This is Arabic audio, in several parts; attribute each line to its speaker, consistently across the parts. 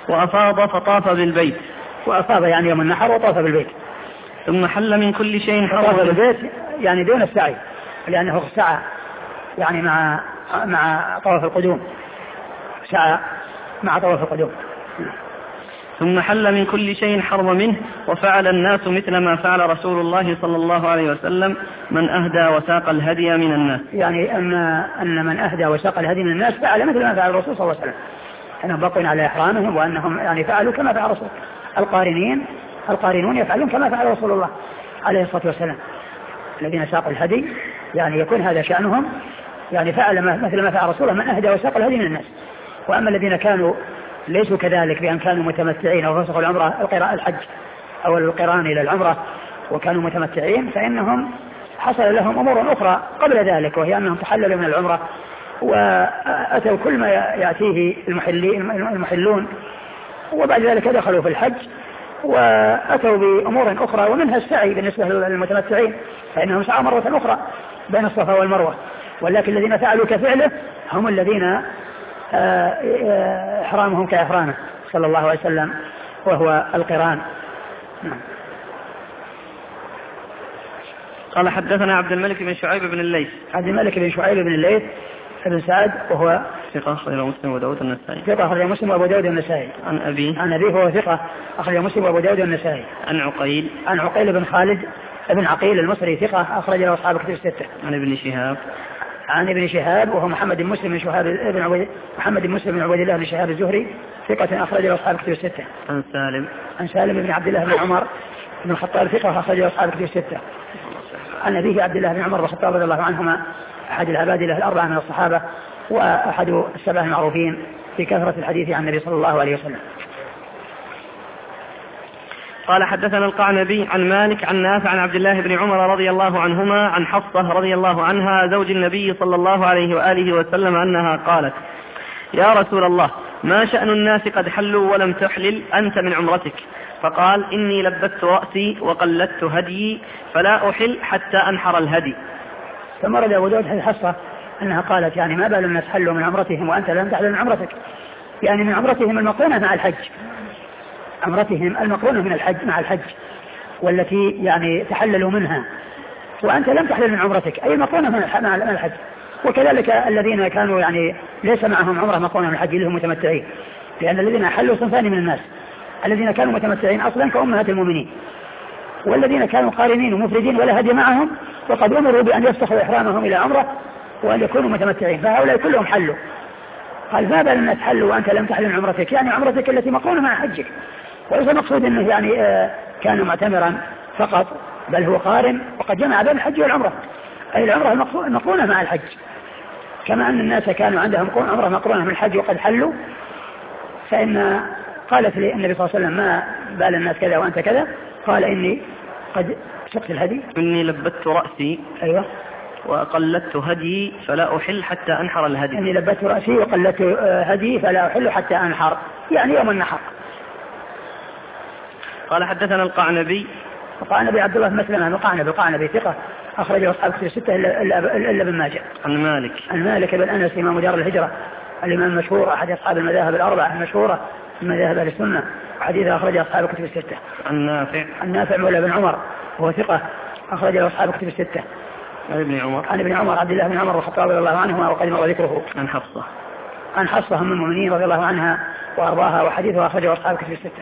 Speaker 1: وأفاض فطاف بالبيت.
Speaker 2: وأفاض يعني يوم النحر وطاف بالبيت.
Speaker 1: ثم حل من كل شيء
Speaker 2: طاف بالبيت يعني دون السعي لأنه سعى يعني مع طواف القدوم، سعى مع طواف القدوم.
Speaker 1: ثم حل من كل شيء حرم منه وفعل الناس مثل ما فعل رسول الله صلى الله عليه وسلم من أهدى وساق الهدي من الناس. يعني
Speaker 2: أن من أهدى وساق الهدي من الناس فعل مثل ما فعل الرسول صلى الله عليه وسلم، أنهم بقوا على إحرامهم وأنهم يعني فعلوا كما فعل الرسول. القارنون يفعلون كما فعل رسول الله عليه الصلاة والسلام. الذين ساقوا الهدي يعني يكون هذا شأنهم، يعني فعل مثل ما فعل رسول الله من أهدى وساق الهدي من الناس. وأما الذين كانوا ليسوا كذلك بأن كانوا متمتعين أو فسخوا العمرة الحج أو القران إلى العمرة وكانوا متمتعين فإنهم حصل لهم أمور أخرى قبل ذلك، وهي أنهم تحللوا من العمرة وأتوا كل ما يأتيه المحلون، وبعد ذلك دخلوا في الحج وأتوا بأمور أخرى ومنها السعي بالنسبة للمتمتعين فإنهم سعوا مرة أخرى بين الصفا والمروة. ولكن الذين فعلوا كفعله هم الذين إحرامهم كإحرامه صلى الله عليه وسلم وهو القران.
Speaker 1: قال حدثنا عبد الملك بن شعيب بن الليث.
Speaker 2: عبد الملك بن شعيب بن الليث بن سعد وهو
Speaker 1: ثقة أخرج مسلم وأبو داود النسائي.
Speaker 2: ثقة أخرج مسلم وأبو داود النسائي.
Speaker 1: عن
Speaker 2: أبيه هو ثقة أخرج مسلم وأبو داود النسائي.
Speaker 1: عن
Speaker 2: عقيل بن خالد ابن عقيل المصري ثقة أخرج له أصحاب كتب الستة. عن ابن شهاب وهو محمد بن مسلم بن عبيد الله بن شهاب الزهري ثقة أخرج له أصحاب كتب الستة. عن سالم بن عبد الله بن عمر بن الخطاب ثقة أخرج له أصحاب كتب الستة. عن أبيه عبد الله بن عمر بن الخطاب رضي الله عنهما أحد العبادلة الأربعة من الصحابة وأحد السبع المعروفين في كثرة الحديث عن النبي صلى الله عليه وسلم.
Speaker 1: قال حدثنا القعنبي عن مالك عن نافع عن عبد الله بن عمر رضي الله عنهما عن حفصة رضي الله عنها زوج النبي صلى الله عليه وآله وسلم أنها قالت: يا رسول الله، ما شأن الناس قد حلوا ولم تحلل أنت من عمرتك؟ فقال: إني لبت رأسي وقلدت هديي فلا أحل حتى أنحر الهدي.
Speaker 2: ثم رد أبو داود حفصة أنها قالت: يعني ما بال الناس حلوا من عمرتهم وأنت لم تحلل من عمرتك؟ يعني من عمرتهم المقرونة مع الحج، عمرتهم المقرونة من الحج مع الحج والتي يعني تحللوا منها، وأنت لم تحلل من عمرتك أي مقرونة مع الحج. وكذلك الذين كانوا يعني ليس معهم عمرة مقرونة من الحج اللي هم متمتعين، لأن الذين حلوا صنفان من الناس: الذين كانوا متمتعين أصلا كأمهات المؤمنين، والذين كانوا قارنين ومفردين ولا هدي معهم وقد أمروا بأن يفتحوا إحرامهم إلى عمرة وأن يكونوا متمتعين، فهؤلاء كلهم حلوا. قال: ما بال الناس حلوا وأنت لم تحل من عمرتك؟ يعني عمرتك التي مقرونة مع حجك، وليس مقصود أنه يعني كان معتمرا فقط، بل هو قارن وقد جمع بين الحج والعمرة، أي العمرة المقرونة مع الحج، كما أن الناس كانوا عندهم عمرة مقرونة من الحج وقد حلوا. فإن قالت لي النبي صلى الله عليه وسلم: ما بال الناس كذا وأنت كذا؟ قال: إني قد سقت الهدي.
Speaker 1: إني لبت رأسي.
Speaker 2: أيوة.
Speaker 1: وقلدت هدي فلا أحل حتى أنحر الهدي.
Speaker 2: إني لبت رأسي وقلدت هدي فلا أحل حتى أنحر، يعني يوم النحر.
Speaker 1: قال حدثنا القعنبي
Speaker 2: عبد الله بن مسلمة القعنبي ثقة أخرجه أصحاب كتب الستة إلا ابن ماجه.
Speaker 1: عن
Speaker 2: مالك بن أنس إمام دار الهجرة الإمام المشهور أحد أصحاب المذاهب الأربعة المشهورة من مذاهب أهل السنة، وحديث أخرجه أصحاب كتب الستة.
Speaker 1: عن
Speaker 2: نافع مولى بن عمر وهو ثقة أخرجه أصحاب كتب الستة. عن ابن عمر عبد الله بن عمر الخطاب رضي الله عنهما وقد مر ذكره. عن حفصة أم المؤمنين رضي الله عنها وأرضاها، وحديثها أخرجه أصحاب كتب الستة.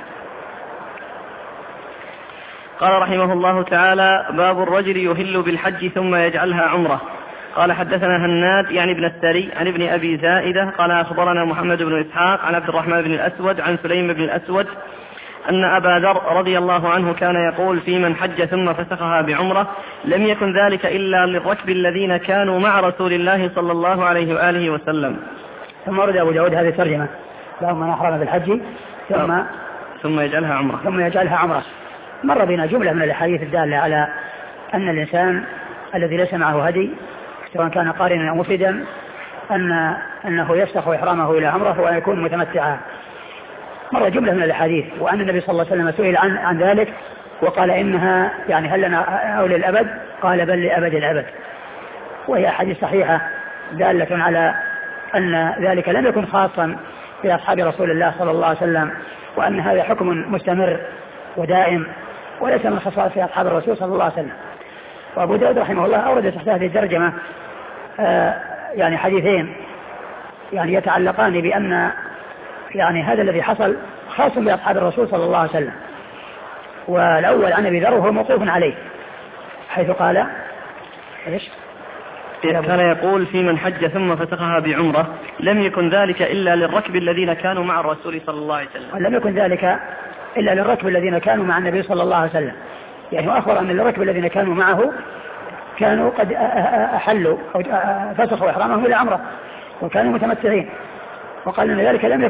Speaker 1: قال رحمه الله تعالى: باب الرجل يهل بالحج ثم يجعلها عمرة. قال حدثنا هناد يعني ابن السري عن ابن أبي زائدة قال أخبرنا محمد بن إسحاق عن عبد الرحمن بن الأسود عن سليم بن الأسود أن أبا ذر رضي الله عنه كان يقول في من حج ثم فسخها بعمرة: لم يكن ذلك إلا للركب الذين كانوا مع رسول الله صلى الله عليه وآله وسلم.
Speaker 2: ثم ورد أبو داود هذه الترجمة: باب من أحرم بالحج
Speaker 1: ثم يجعلها عمرة.
Speaker 2: مر بنا جملة من الأحاديث الدالة على أن الإنسان الذي ليس معه هدي سواء كان قارنا أو مفردا أنه يفسخ إحرامه إلى عمرة ويكون متمتعا. مر جملة من الأحاديث، وأن النبي صلى الله عليه وسلم سئل عن ذلك وقال: إنها يعني هل لنا أو للأبد؟ قال: بل لأبد الأبد. وهي أحاديث صحيحة دالة على أن ذلك لم يكن خاصا في أصحاب رسول الله صلى الله عليه وسلم، وأن هذا حكم مستمر ودائم وليس من خصائص أصحاب الرسول صلى الله عليه وسلم. وأبو داود رحمه الله أورد تحت هذه الترجمة يعني حديثين يعني يتعلقان بأن يعني هذا الذي حصل خاص بأصحاب الرسول صلى الله عليه وسلم. والأول عن أبي ذر وهو موقوف عليه حيث قال إيش؟
Speaker 1: كان يقول في من حج ثم فسخها بعمرة لم يكن ذلك إلا للركب الذين كانوا مع الرسول صلى الله عليه وسلم.
Speaker 2: لم يكن ذلك إلا للركب الذين كانوا مع النبي صلى الله عليه وسلم، يعني وأخبر أن الركب الذين كانوا معه كانوا قد أحلوا أو فسخوا إحرامهم إلى عمرة وكانوا متمتعين، وقال أن ذلك لم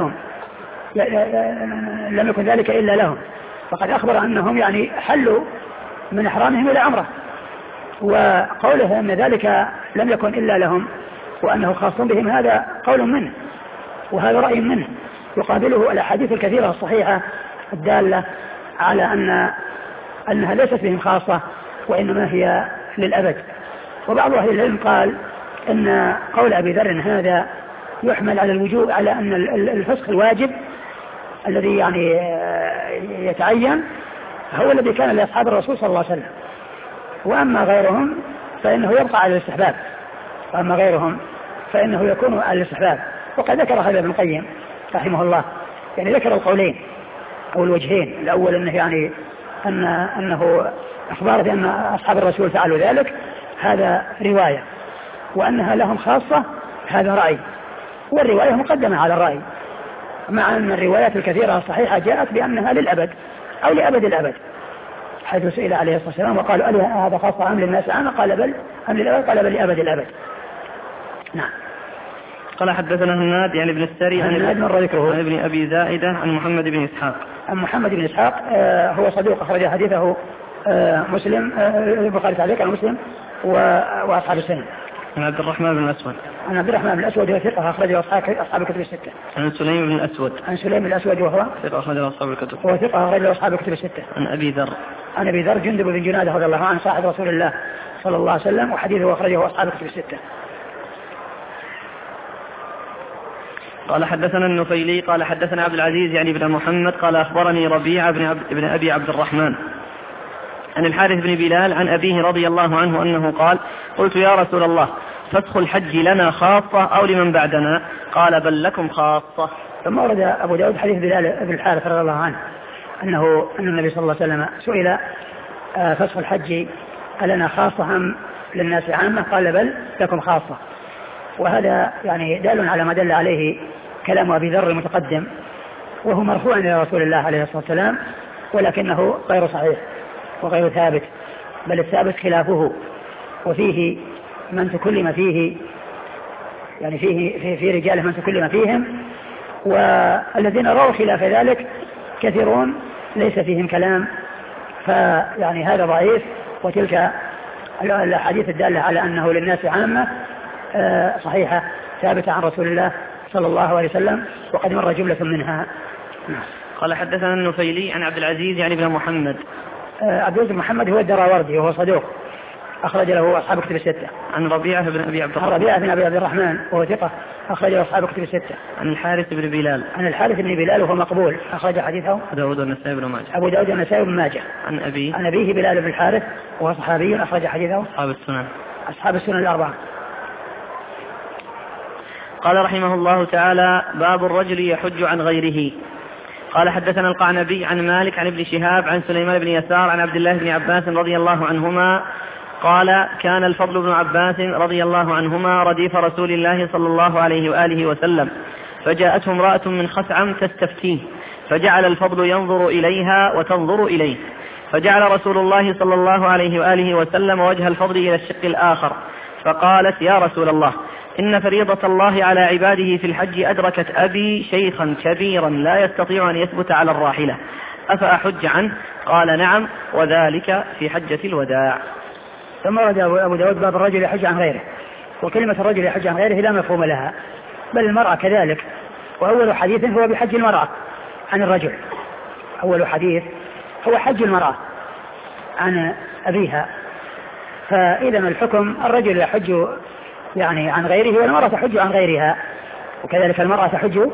Speaker 2: يكن ذلك إلا لهم، فقد أخبر أنهم يعني حلوا من إحرامهم إلى عمرة. وقوله أن ذلك لم يكن إلا لهم وأنه خاص بهم هذا قول منه وهذا رأي منه، يقابله الأحاديث الكثيرة الصحيحة الدالة على أنها ليست بهم خاصة وإنما هي للأبد. وبعض أهل العلم قال أن قول أبي ذر هذا يحمل على الوجوب، على أن الفسخ الواجب الذي يعني يتعين هو الذي كان لأصحاب الرسول صلى الله عليه وسلم، وأما غيرهم فإنه يبقى على الاستحباب، وأما غيرهم فإنه يكون على الاستحباب. وقد ذكر هذا ابن القيم رحمه الله، يعني ذكر القولين أو الوجهين، الأول أنه يعني أنه أخبار بأن أصحاب الرسول فعلوا ذلك هذا رواية، وأنها لهم خاصة هذا رأي، والرواية مقدمة على الرأي، مع أن الروايات الكثيرة الصحيحة جاءت بأنها للأبد أو لأبد الأبد، حيث سئل عليه الصلاة والسلام وقالوا ألي هذا خاصة أم للناس عامة؟ قال بل أم للأبد؟ قال بل لأبد الأبد. نعم.
Speaker 1: قال حدثنا هناد يعني ابن السري عن ابن أبي زائدة عن محمد بن إسحاق.
Speaker 2: عن محمد بن إسحاق هو صدوق أخرج حديثه مسلم البخاري تعليقا عن مسلم وأصحاب السنن.
Speaker 1: عن عبد الرحمن بن الأسود.
Speaker 2: عن عبد الرحمن بن الأسود وهو ثقة أخرجه أصحاب الكتب الستة.
Speaker 1: عن سليم بن الأسود.
Speaker 2: عن سليم بن الأسود وهو
Speaker 1: ثقة أخرجه أصحاب الكتب.
Speaker 2: هو ثقة أخرجه أصحاب الكتب الستة.
Speaker 1: عن أبي ذر.
Speaker 2: عن أبي ذر جندب بن جنادة رضي الله عنه صاحب رسول الله صلى الله عليه وسلم، وحديثه أخرجه أصحاب الكتب الستة.
Speaker 1: قال حدثنا النفيلي قال حدثنا عبد العزيز يعني بن محمد قال أخبرني ربيعة بن أبي عبد الرحمن عن الحارث بن بلال عن أبيه رضي الله عنه أنه قال قلت يا رسول الله فسخ الحج لنا خاصة أو لمن بعدنا؟ قال بل لكم خاصة.
Speaker 2: ثم ورد أبو داود حديث بلال بن الحارث رضي الله عنه أن النبي صلى الله عليه وسلم سئل فسخ الحج لنا خاصة أم للناس عامة؟ قال بل لكم خاصة. وهذا يعني دال على ما دل عليه كلام أبي ذر المتقدم، وهو مرفوع إلى رسول الله عليه الصلاة والسلام، ولكنه غير صحيح وغير ثابت، بل الثابت خلافه، وفيه من تكلم فيه، يعني في رجاله من تكلم فيهم، والذين رووا خلاف ذلك كثيرون ليس فيهم كلام، فيعني هذا ضعيف. وتلك الحديث الدالة على أنه للناس عامة صحيحة ثابتة عن رسول الله صلى الله عليه وسلم، وقد مر جملة منها.
Speaker 1: قال حدثنا النفيلي عن عبد العزيز يعني بن محمد.
Speaker 2: عبد العزيز بن محمد هو الدراوردي وهو صدوق أخرج له أصحاب كتب الستة.
Speaker 1: عن ربيعة بن أبي عبد الرحمن.
Speaker 2: عن ربيعة بن أبي عبد الرحمن وهو ثقة أخرج له أصحاب كتب الستة.
Speaker 1: عن الحارث بن بلال.
Speaker 2: عن الحارث بن بلال وهو مقبول أخرج حديثه
Speaker 1: أبو داود والنسائي بن ماجه.
Speaker 2: أبو داود والنسائي بن ماجه.
Speaker 1: عن
Speaker 2: أبيه بلال بن الحارث وهو صحابي أخرج حديثه أصحاب السنن الأربعة.
Speaker 1: قال رحمه الله تعالى باب الرجل يحج عن غيره. قال حدثنا القعنبي عن مالك عن ابن شهاب عن سليمان بن يسار عن عبد الله بن عباس رضي الله عنهما قال كان الفضل بن عباس رضي الله عنهما رديف رسول الله صلى الله عليه وآله وسلم، فجاءته امرأة من خثعم تستفتيه، فجعل الفضل ينظر إليها وتنظر إليه، فجعل رسول الله صلى الله عليه وآله وسلم وجه الفضل إلى الشق الآخر، فقالت يا رسول الله إن فريضة الله على عباده في الحج أدركت أبي شيخا كبيرا لا يستطيع أن يثبت على الراحلة، أفأحج عنه؟ قال نعم، وذلك في حجة الوداع.
Speaker 2: ثم ورد أبو داود باب الرجل يحج عن غيره. وكلمة الرجل يحج عن غيره لا مفهوم لها، بل المرأة كذلك. وأول حديث هو بحج المرأة عن الرجل، أول حديث هو حج المرأة عن أبيها، فإذا الحكم الرجل يحج يعني عن غيره، والمرأة تحج عن غيرها، وكذلك المرأة تحج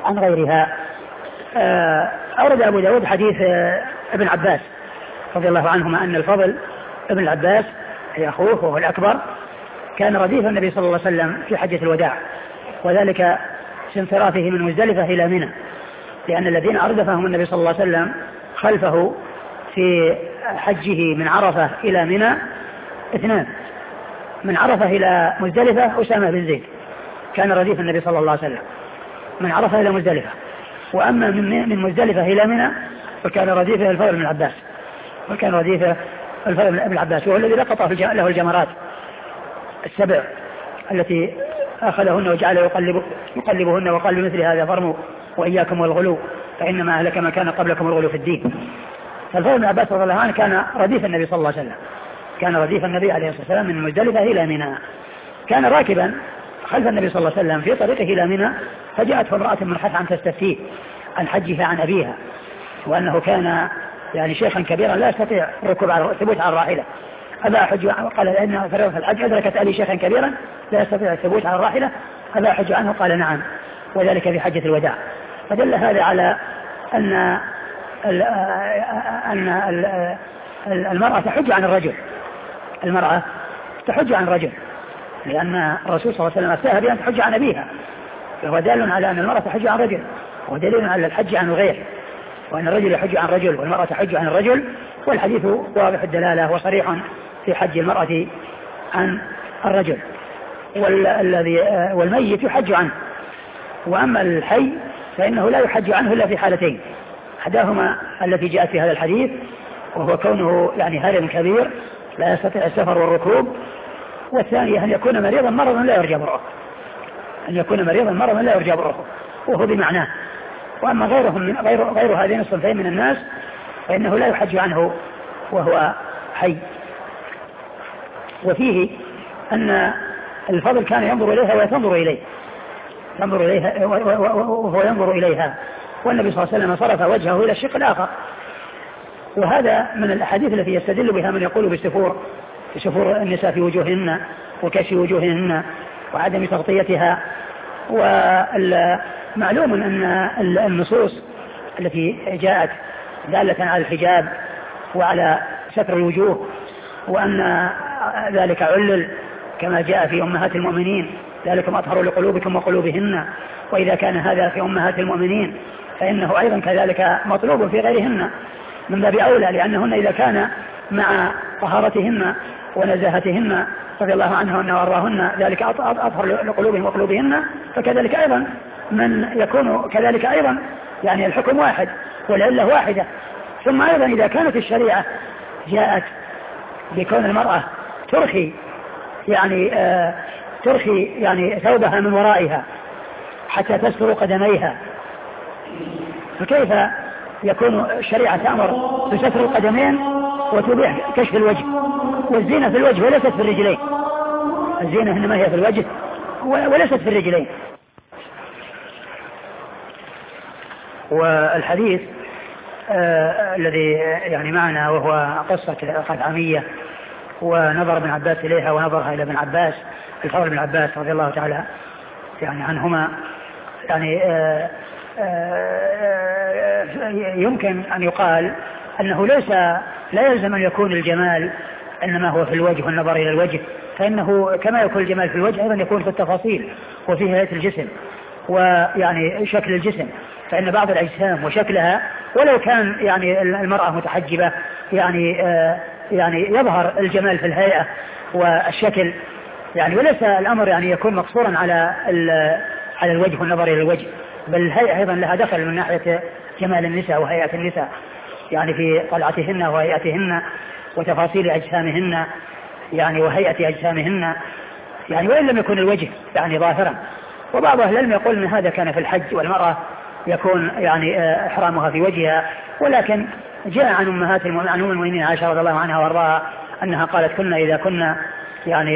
Speaker 2: عن غيرها. أورد أبو داود حديث ابن عباس رضي الله عنهما أن الفضل ابن العباس هي أخوه وهو الأكبر كان رديف النبي صلى الله عليه وسلم في حجة الوداع، وذلك في انصرافه من مزدلفة إلى منى، لأن الذين أردفهم النبي صلى الله عليه وسلم خلفه في حجه من عرفة إلى منى اثنان، من عرفة إلى مزدلفة أسامة بن زيد كان رديف النبي صلى الله عليه وسلم من عرفة إلى مزدلفة، وأما من مزدلفة إلى منى فكان رديفه الفضل بن العباس، وكان رديفه الفضل بن العباس، وهو الذي لقط له الجمرات السبع التي أخذهن وجعل يقلبهن وقال بمثل هذا فرموا وإياكم والغلو فإنما أهلك ما كان قبلكم الغلو في الدين. فالفضل بن عباس رضي الله عنه كان رديف النبي صلى الله عليه وسلم، كان رديف النبي عليه الصلاة والسلام من مزدلفة إلى منى، كان راكبا خلف النبي صلى الله عليه وسلم في طريقه إلى منى، فجاءته امرأة من خثعم تستفتيه عن حجها عن أبيها، وأنه كان يعني شيخا كبيرا لا يستطيع الثبوت على الراحلة، أبا أحج قال لأن فريضة الحج أدركت أبي شيخا كبيرا لا يستطيع الثبوت على الراحلة أبا أحج عنه، قال نعم، وذلك في حجة الوداع. فدل هذا على أن المرأة تحج عن الرجل، المرأة تحج عن الرجل، لأن الرسول صلى الله عليه وسلم أفتاها بأن تحج عن أبيها، فهو دال على أن المرأة تحج عن الرجل، ودليل على الحج عن الغير، وأن الرجل يحج عن الرجل والمرأة تحج عن الرجل، والحديث واضح الدلالة وصريح في حج المرأة عن الرجل، والميت يحج عنه، وأما الحي فإنه لا يحج عنه إلا في حالتين، أحداهما التي جاءت في هذا الحديث وهو كونه يعني هرم كبير لا يستطيع السفر والركوب، والثانية أن يكون مريضا مرضا لا يرجى برؤه، أن يكون مريضا مرضا لا يرجى برؤه، وهو بمعناه. وأما غير هذين الصنفين من الناس فإنه لا يحج عنه وهو حي. وفيه أن الفضل كان ينظر إليها وينظر إليه، وهو ينظر إليها، والنبي صلى الله عليه وسلم صرف وجهه إلى الشق الآخر. وهذا من الأحاديث التي يستدل بها من يقول بسفور النساء في وجوههن وكشف وجوههن وعدم تغطيتها. ومعلوم أن النصوص التي جاءت دالة على الحجاب وعلى ستر الوجوه وأن ذلك علل كما جاء في أمهات المؤمنين ذلكم أطهر لقلوبكم وقلوبهن، وإذا كان هذا في أمهات المؤمنين فإنه أيضا كذلك مطلوب في غيرهن من باب أولى، لأنهن إذا كان مع طهارتهن ونزاهتهن رضي الله عنهن وأرضاهن ذلك أطهر لقلوبهم وقلوبهن، فكذلك أيضا من يكون كذلك أيضا، يعني الحكم واحد والعلة واحدة. ثم أيضا إذا كانت الشريعة جاءت بكون المرأة ترخي يعني ثوبها من ورائها حتى تستر قدميها، فكيف يكون الشريعة تأمر بستر القدمين وتبيح كشف الوجه؟ والزينة في الوجه وليست في الرجلين، الزينة إنما هي في الوجه وليست في الرجلين. والحديث الذي يعني معنا وهو قصة خثعمية ونظر ابن عباس إليها ونظرها إلى ابن عباس الفضل بن عباس رضي الله تعالى يعني عنهما، يعني يمكن أن يقال أنه لا يلزم أن يكون الجمال إنما هو في الوجه والنظر إلى الوجه، فإنه كما يكون الجمال في الوجه أيضا يكون في التفاصيل وفي هيئة الجسم ويعني شكل الجسم، فإن بعض الأجسام وشكلها ولو كان يعني المرأة متحجبة يعني يظهر الجمال في الهيئة والشكل، يعني وليس الأمر يعني يكون مقصورا على الوجه والنظر إلى الوجه، بل الهيئة أيضا لها دخل من ناحية جمال النساء وهيئة النساء، يعني في طلعتهن وهيئتهن وتفاصيل أجسامهن يعني وهيئة أجسامهن، يعني وإن لم يكن الوجه يعني ظاهرا. وبعض أهل العلم يقول أن هذا كان في الحج والمرأة يكون يعني إحرامها في وجهها، ولكن جاء عن أمهات المؤمنين عائشة رضي الله عنها وارضاها أنها قالت كنا إذا كنا يعني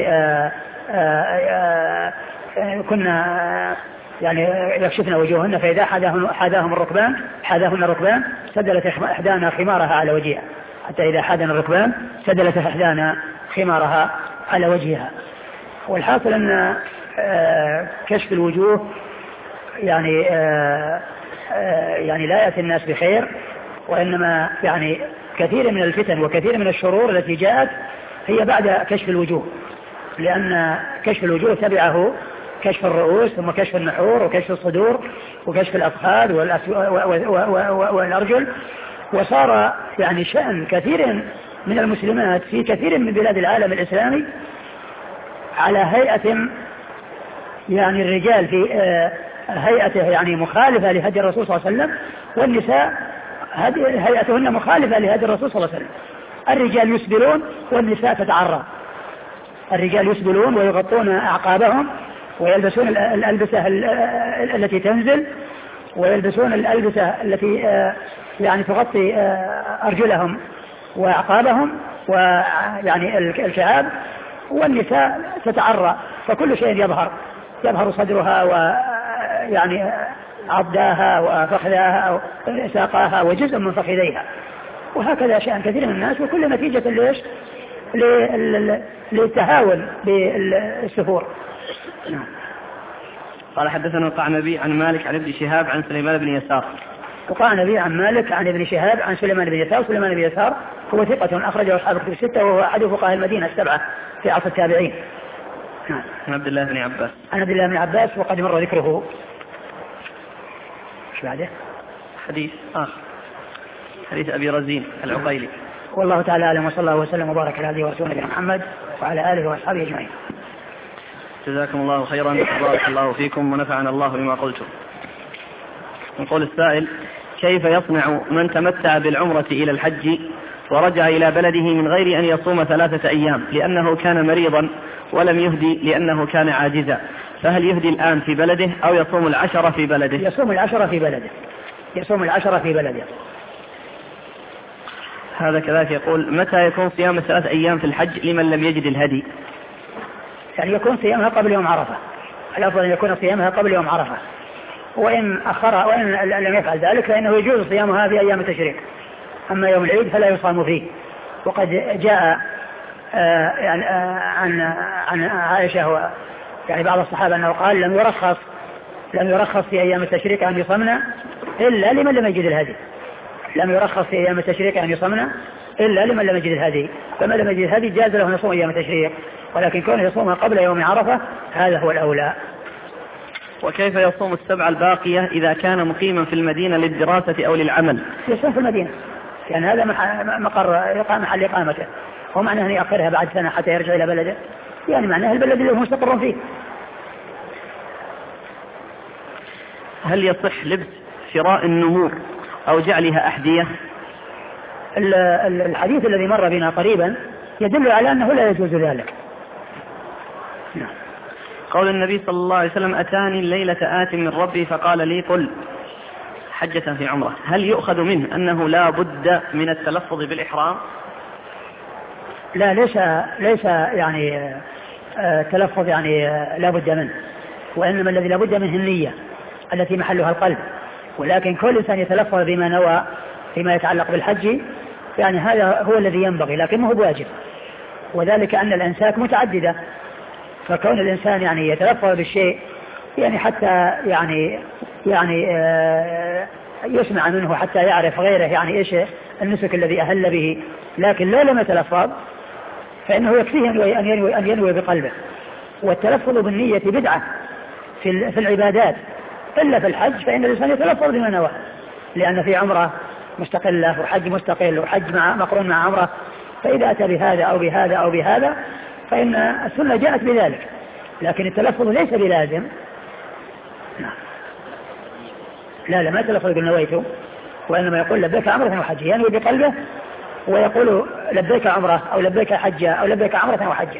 Speaker 2: يعني يكشفن وجوههن فإذا حاذاهن الركبان سدلت إحدانا خمارها على وجهها، حتى إذا حاذن الركبان سدلت إحدانا خمارها على وجهها. والحاصل أن كشف الوجوه يعني يعني لا يأتي الناس بخير، وإنما يعني كثير من الفتن وكثير من الشرور التي جاءت هي بعد كشف الوجوه، لأن كشف الوجوه تبعه كشف الرؤوس ثم كشف النحور وكشف الصدور وكشف الأفخاذ والأرجل. وصار يعني شأن كثير من المسلمات في كثير من بلاد العالم الإسلامي على هيئة يعني الرجال في هيئته يعني مخالفة لهدي الرسول صلى الله عليه وسلم، والنساء هيئتهن مخالفة لهدي الرسول صلى الله عليه وسلم. الرجال يسبلون والنساء تتعرى. الرجال يسبلون ويغطون أعقابهم ويلبسون الألبسة التي تنزل، ويلبسون الألبسة التي يعني تغطي أرجلهم وأعقابهم ويعني الكعاب، والنساء تتعرى، فكل شيء يظهر صدرها ويعني عضاها وفخذاها وساقاها وجزء من فخذيها، وهكذا شأن كثير من الناس، وكل نتيجة ليش؟ للتهاون بالسفور.
Speaker 1: قال حدثنا القعنبي عن مالك عن ابن شهاب عن سليمان بن يسار.
Speaker 2: القعنبي عن مالك عن ابن شهاب عن سليمان بن يسار. سليمان بن يسار هو ثقة أخرجه أصحاب الكتب الستة، وهو أحد فقهاء المدينة السبعة في عصر التابعين.
Speaker 1: عن عبد الله بن عباس.
Speaker 2: عن عبد الله بن عباس وقد مر ذكره. ايش بعده؟
Speaker 1: حديث حديث أبي رزين العقيلي.
Speaker 2: والله تعالى أعلم، وصلى الله وسلم وبارك على هديه ورسوله نبينا محمد وعلى آله وأصحابه أجمعين.
Speaker 1: جزاكم الله خيرا، بارك الله فيكم ونفعنا الله بما قلتم. يقول السائل: كيف يصنع من تمتع بالعمرة إلى الحج ورجع إلى بلده من غير أن يصوم 3 أيام لأنه كان مريضا ولم يهدي لأنه كان عاجزا، فهل يهدي الآن في بلده أو يصوم 10 في بلده؟
Speaker 2: يصوم 10 في بلده. يصوم 10 في بلده.
Speaker 1: هذا كذلك يقول: متى يكون صيام 3 أيام في الحج لمن لم يجد الهدي؟
Speaker 2: يعني يكون صيامها قبل يوم عرفة، الأفضل أن يكون صيامها قبل يوم عرفة، وإن أخرها وإن لم يفعل ذلك فإنه يجوز صيامها في أيام التشريق، أما يوم العيد فلا يصام فيه. وقد جاء يعني عن عائشة يعني بعض الصحابة أنه قال: لم يرخص في أيام التشريق أن يصمنا إلا لمن لم يجد الهدي. لم يرخص في أيام التشريق أن يصمنا إلا لمن لم يجد الهدي، فمن لم يجد الهدي جاز له أن يصوم أيام التشريق، ولكن كونه يصومها قبل يوم عرفة هذا هو الأولى.
Speaker 1: وكيف يصوم ال7 الباقية إذا كان مقيما في المدينة للدراسة أو للعمل؟
Speaker 2: يصوم في المدينة، يعني هذا مقر محل إقامته، ومعنى أن يأخرها بعد سنة حتى يرجع إلى بلده، يعني معناه البلد اللي هو مستقر فيه.
Speaker 1: هل يصح لبس شراء النمور أو جعلها أحذية؟
Speaker 2: الحديث الذي مر بنا قريبا يدل على أنه لا يجوز ذلك.
Speaker 1: نعم. قول النبي صلى الله عليه وسلم: أتاني الليلة آت من ربي فقال لي قل حجة في عمرة، هل يؤخذ منه أنه لا بد من التلفظ بالإحرام؟
Speaker 2: لا، ليس يعني تلفظ يعني لا بد منه، وإنما الذي لا بد منه النية التي محلها القلب، ولكن كل إنسان يتلفظ بما نوى فيما يتعلق بالحج، يعني هذا هو الذي ينبغي، لكن ما هو بواجب، وذلك أن الأنساك متعددة، فكون الإنسان يعني يتلفظ بالشيء يعني حتى يعني يسمع منه حتى يعرف غيره يعني إيش النسك الذي أهل به، لكن لو لم يتلفظ فإنه يكفيه أن ينوي بقلبه. والتلفظ بالنية بدعة في العبادات، إلا في الحج فإن الإنسان يتلفظ بما نوى، لأن في عمرة مستقلة وحج مستقل وحج مقرون مع عمرة، فإذا أتى بهذا أو بهذا أو بهذا فإن السنة جاءت بذلك، لكن التلفظ ليس بلازم. لا ما يتلفظ يقول نويته، وإنما يقول لبيك عمرة وحجة، ينوي بقلبه ويقول لبيك عمرة أو لبيك حجة أو لبيك عمرة وحجة.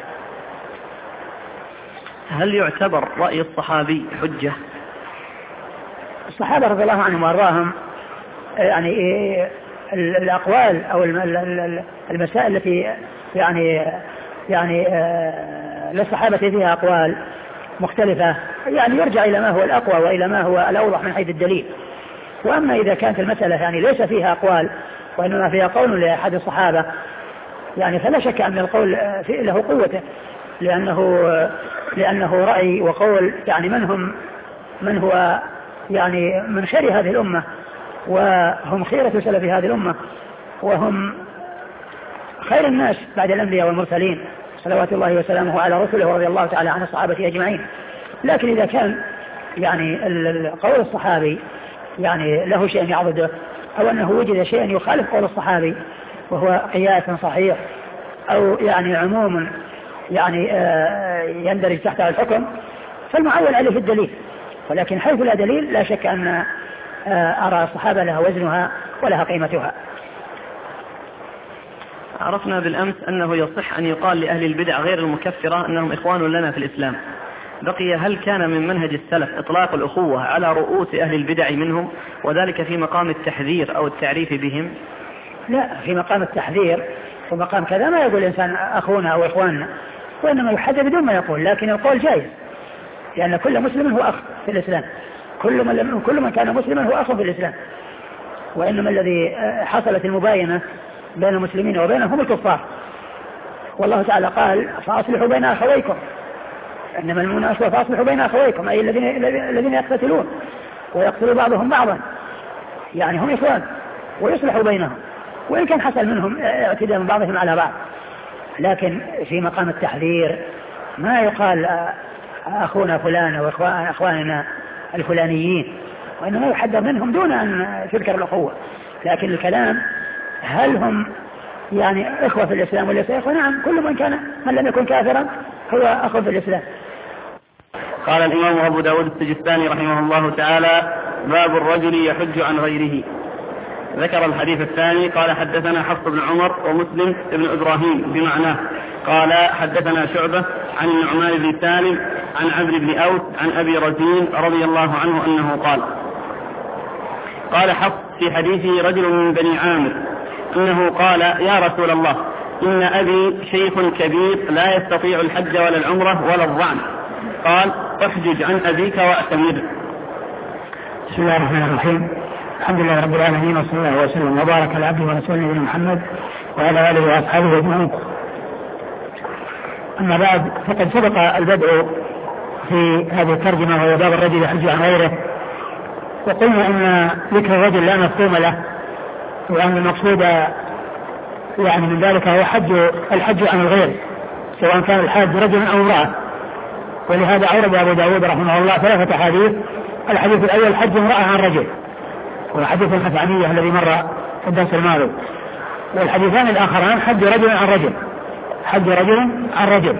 Speaker 1: هل يعتبر رأي الصحابي حجة؟
Speaker 2: الصحابة رضي الله عنهم وارضاهم يعني الأقوال أو المسائل التي يعني للصحابة فيها أقوال مختلفة، يعني يرجع إلى ما هو الأقوى وإلى ما هو الأوضح من حيث الدليل. وأما إذا كانت المسألة يعني ليس فيها أقوال وإنما فيها قول لأحد الصحابة، يعني فلا شك أن القول له قوته، لأنه رأي وقول يعني من هو يعني من خير هذه الأمة، وهم خيرة سلف هذه الأمة، وهم خير الناس بعد الأنبياء والمرسلين صلوات الله وسلامه على رسله ورضي الله تعالى عن الصحابة أجمعين. لكن إذا كان يعني قول الصحابي يعني له شيء يعضده، أو أنه وجد شيء يخالف قول الصحابي وهو قياس صحيح، أو يعني عموم يعني يندرج تحته الحكم، فالمعول عليه الدليل. ولكن حيث لا دليل لا شك أن أرى الصحابة لها وزنها ولها قيمتها.
Speaker 1: عرفنا بالأمس أنه يصح أن يقال لأهل البدع غير المكفرة أنهم إخوان لنا في الإسلام. بقي هل كان من منهج السلف إطلاق الأخوة على رؤوس أهل البدع منهم، وذلك في مقام التحذير أو التعريف بهم؟
Speaker 2: لا، في مقام التحذير ومقام كذا ما يقول الإنسان أخونا أو إخواننا، وإنما يحذر بدون ما يقول، لكن القول جائز، لأن كل مسلم هو أخ في الإسلام، كل من كان مسلما هو أخ في الإسلام. وإنما الذي حصلت المباينة بين المسلمين وبينهم الكفار، والله تعالى قال فأصلحوا بين أخويكم، إنما المناسبة فأصلحوا بين أخويكم، أي الذين يقتتلون ويقتلوا بعضهم بعضا، يعني هم إخوان ويصلحوا بينهم، وإن كان حصل منهم اعتداء من بعضهم على بعض. لكن في مقام التحذير ما يقال أخونا فلان وأخواننا الفلانيين، وإنما يحذر منهم دون أن تذكر الأخوة. لكن الكلام هل هم يعني إخوة في الإسلام وليس إخوة؟ نعم، كل من لم يكن كافرا هو أخو في الإسلام.
Speaker 1: قال الإمام أبو داود السجستاني رحمه الله تعالى: باب الرجل يحج عن غيره. ذكر الحديث الثاني قال: حدثنا حفص بن عمر ومسلم بن إبراهيم بمعناه. قال: حدثنا شعبة عن النعمان بن سالم عن عمرو بن أوس عن أبي رزين رضي الله عنه أنه قال حفص في حديثه رجل من بني عامر أنه قال: يا رسول الله، إن أبي شيخ كبير لا يستطيع الحج ولا العمرة ولا الظعن. قال: احجج عن أبيك وأتمر.
Speaker 2: بسم الله الرحمن الرحيم. الحمد لله رب العالمين، وصلى الله وسلم وبارك على عبده ورسوله نبينا محمد وعلى آله وأصحابه أجمعين. أما بعد، فقد سبق البدء في هذه الترجمة وهي باب الرجل يحج عن غيره، وقلنا أن ذكر الرجل لا مفهوم له، وأن المقصود يعني من ذلك هو الحج عن الغير، سواء كان الحاج رجل أو امرأة. ولهذا أورد أبو داود رحمه الله 3 حديث. الحديث الأول حج امرأة عن رجل، وحديث الخثعمية الذي مر في الدرس الماضي. والحديثان الآخران حج رجل عن رجل، حج رجل عن رجل.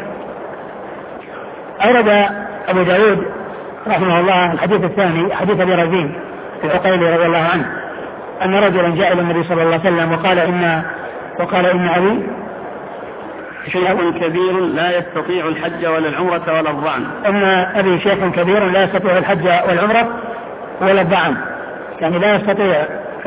Speaker 2: أورد أبو داود رحمه الله الحديث الثاني حديث أبي رزين العقيلي رضي الله عنه أن رجلا جاء إلى النبي صلى الله عليه وسلم وقال إن أبي
Speaker 1: شيخ كبير لا يستطيع الحج ولا العمرة ولا الظعن.
Speaker 2: إن أبي شيخ كبير لا يستطيع الحج والعمرة ولا الظعن، يعني لا يستطيع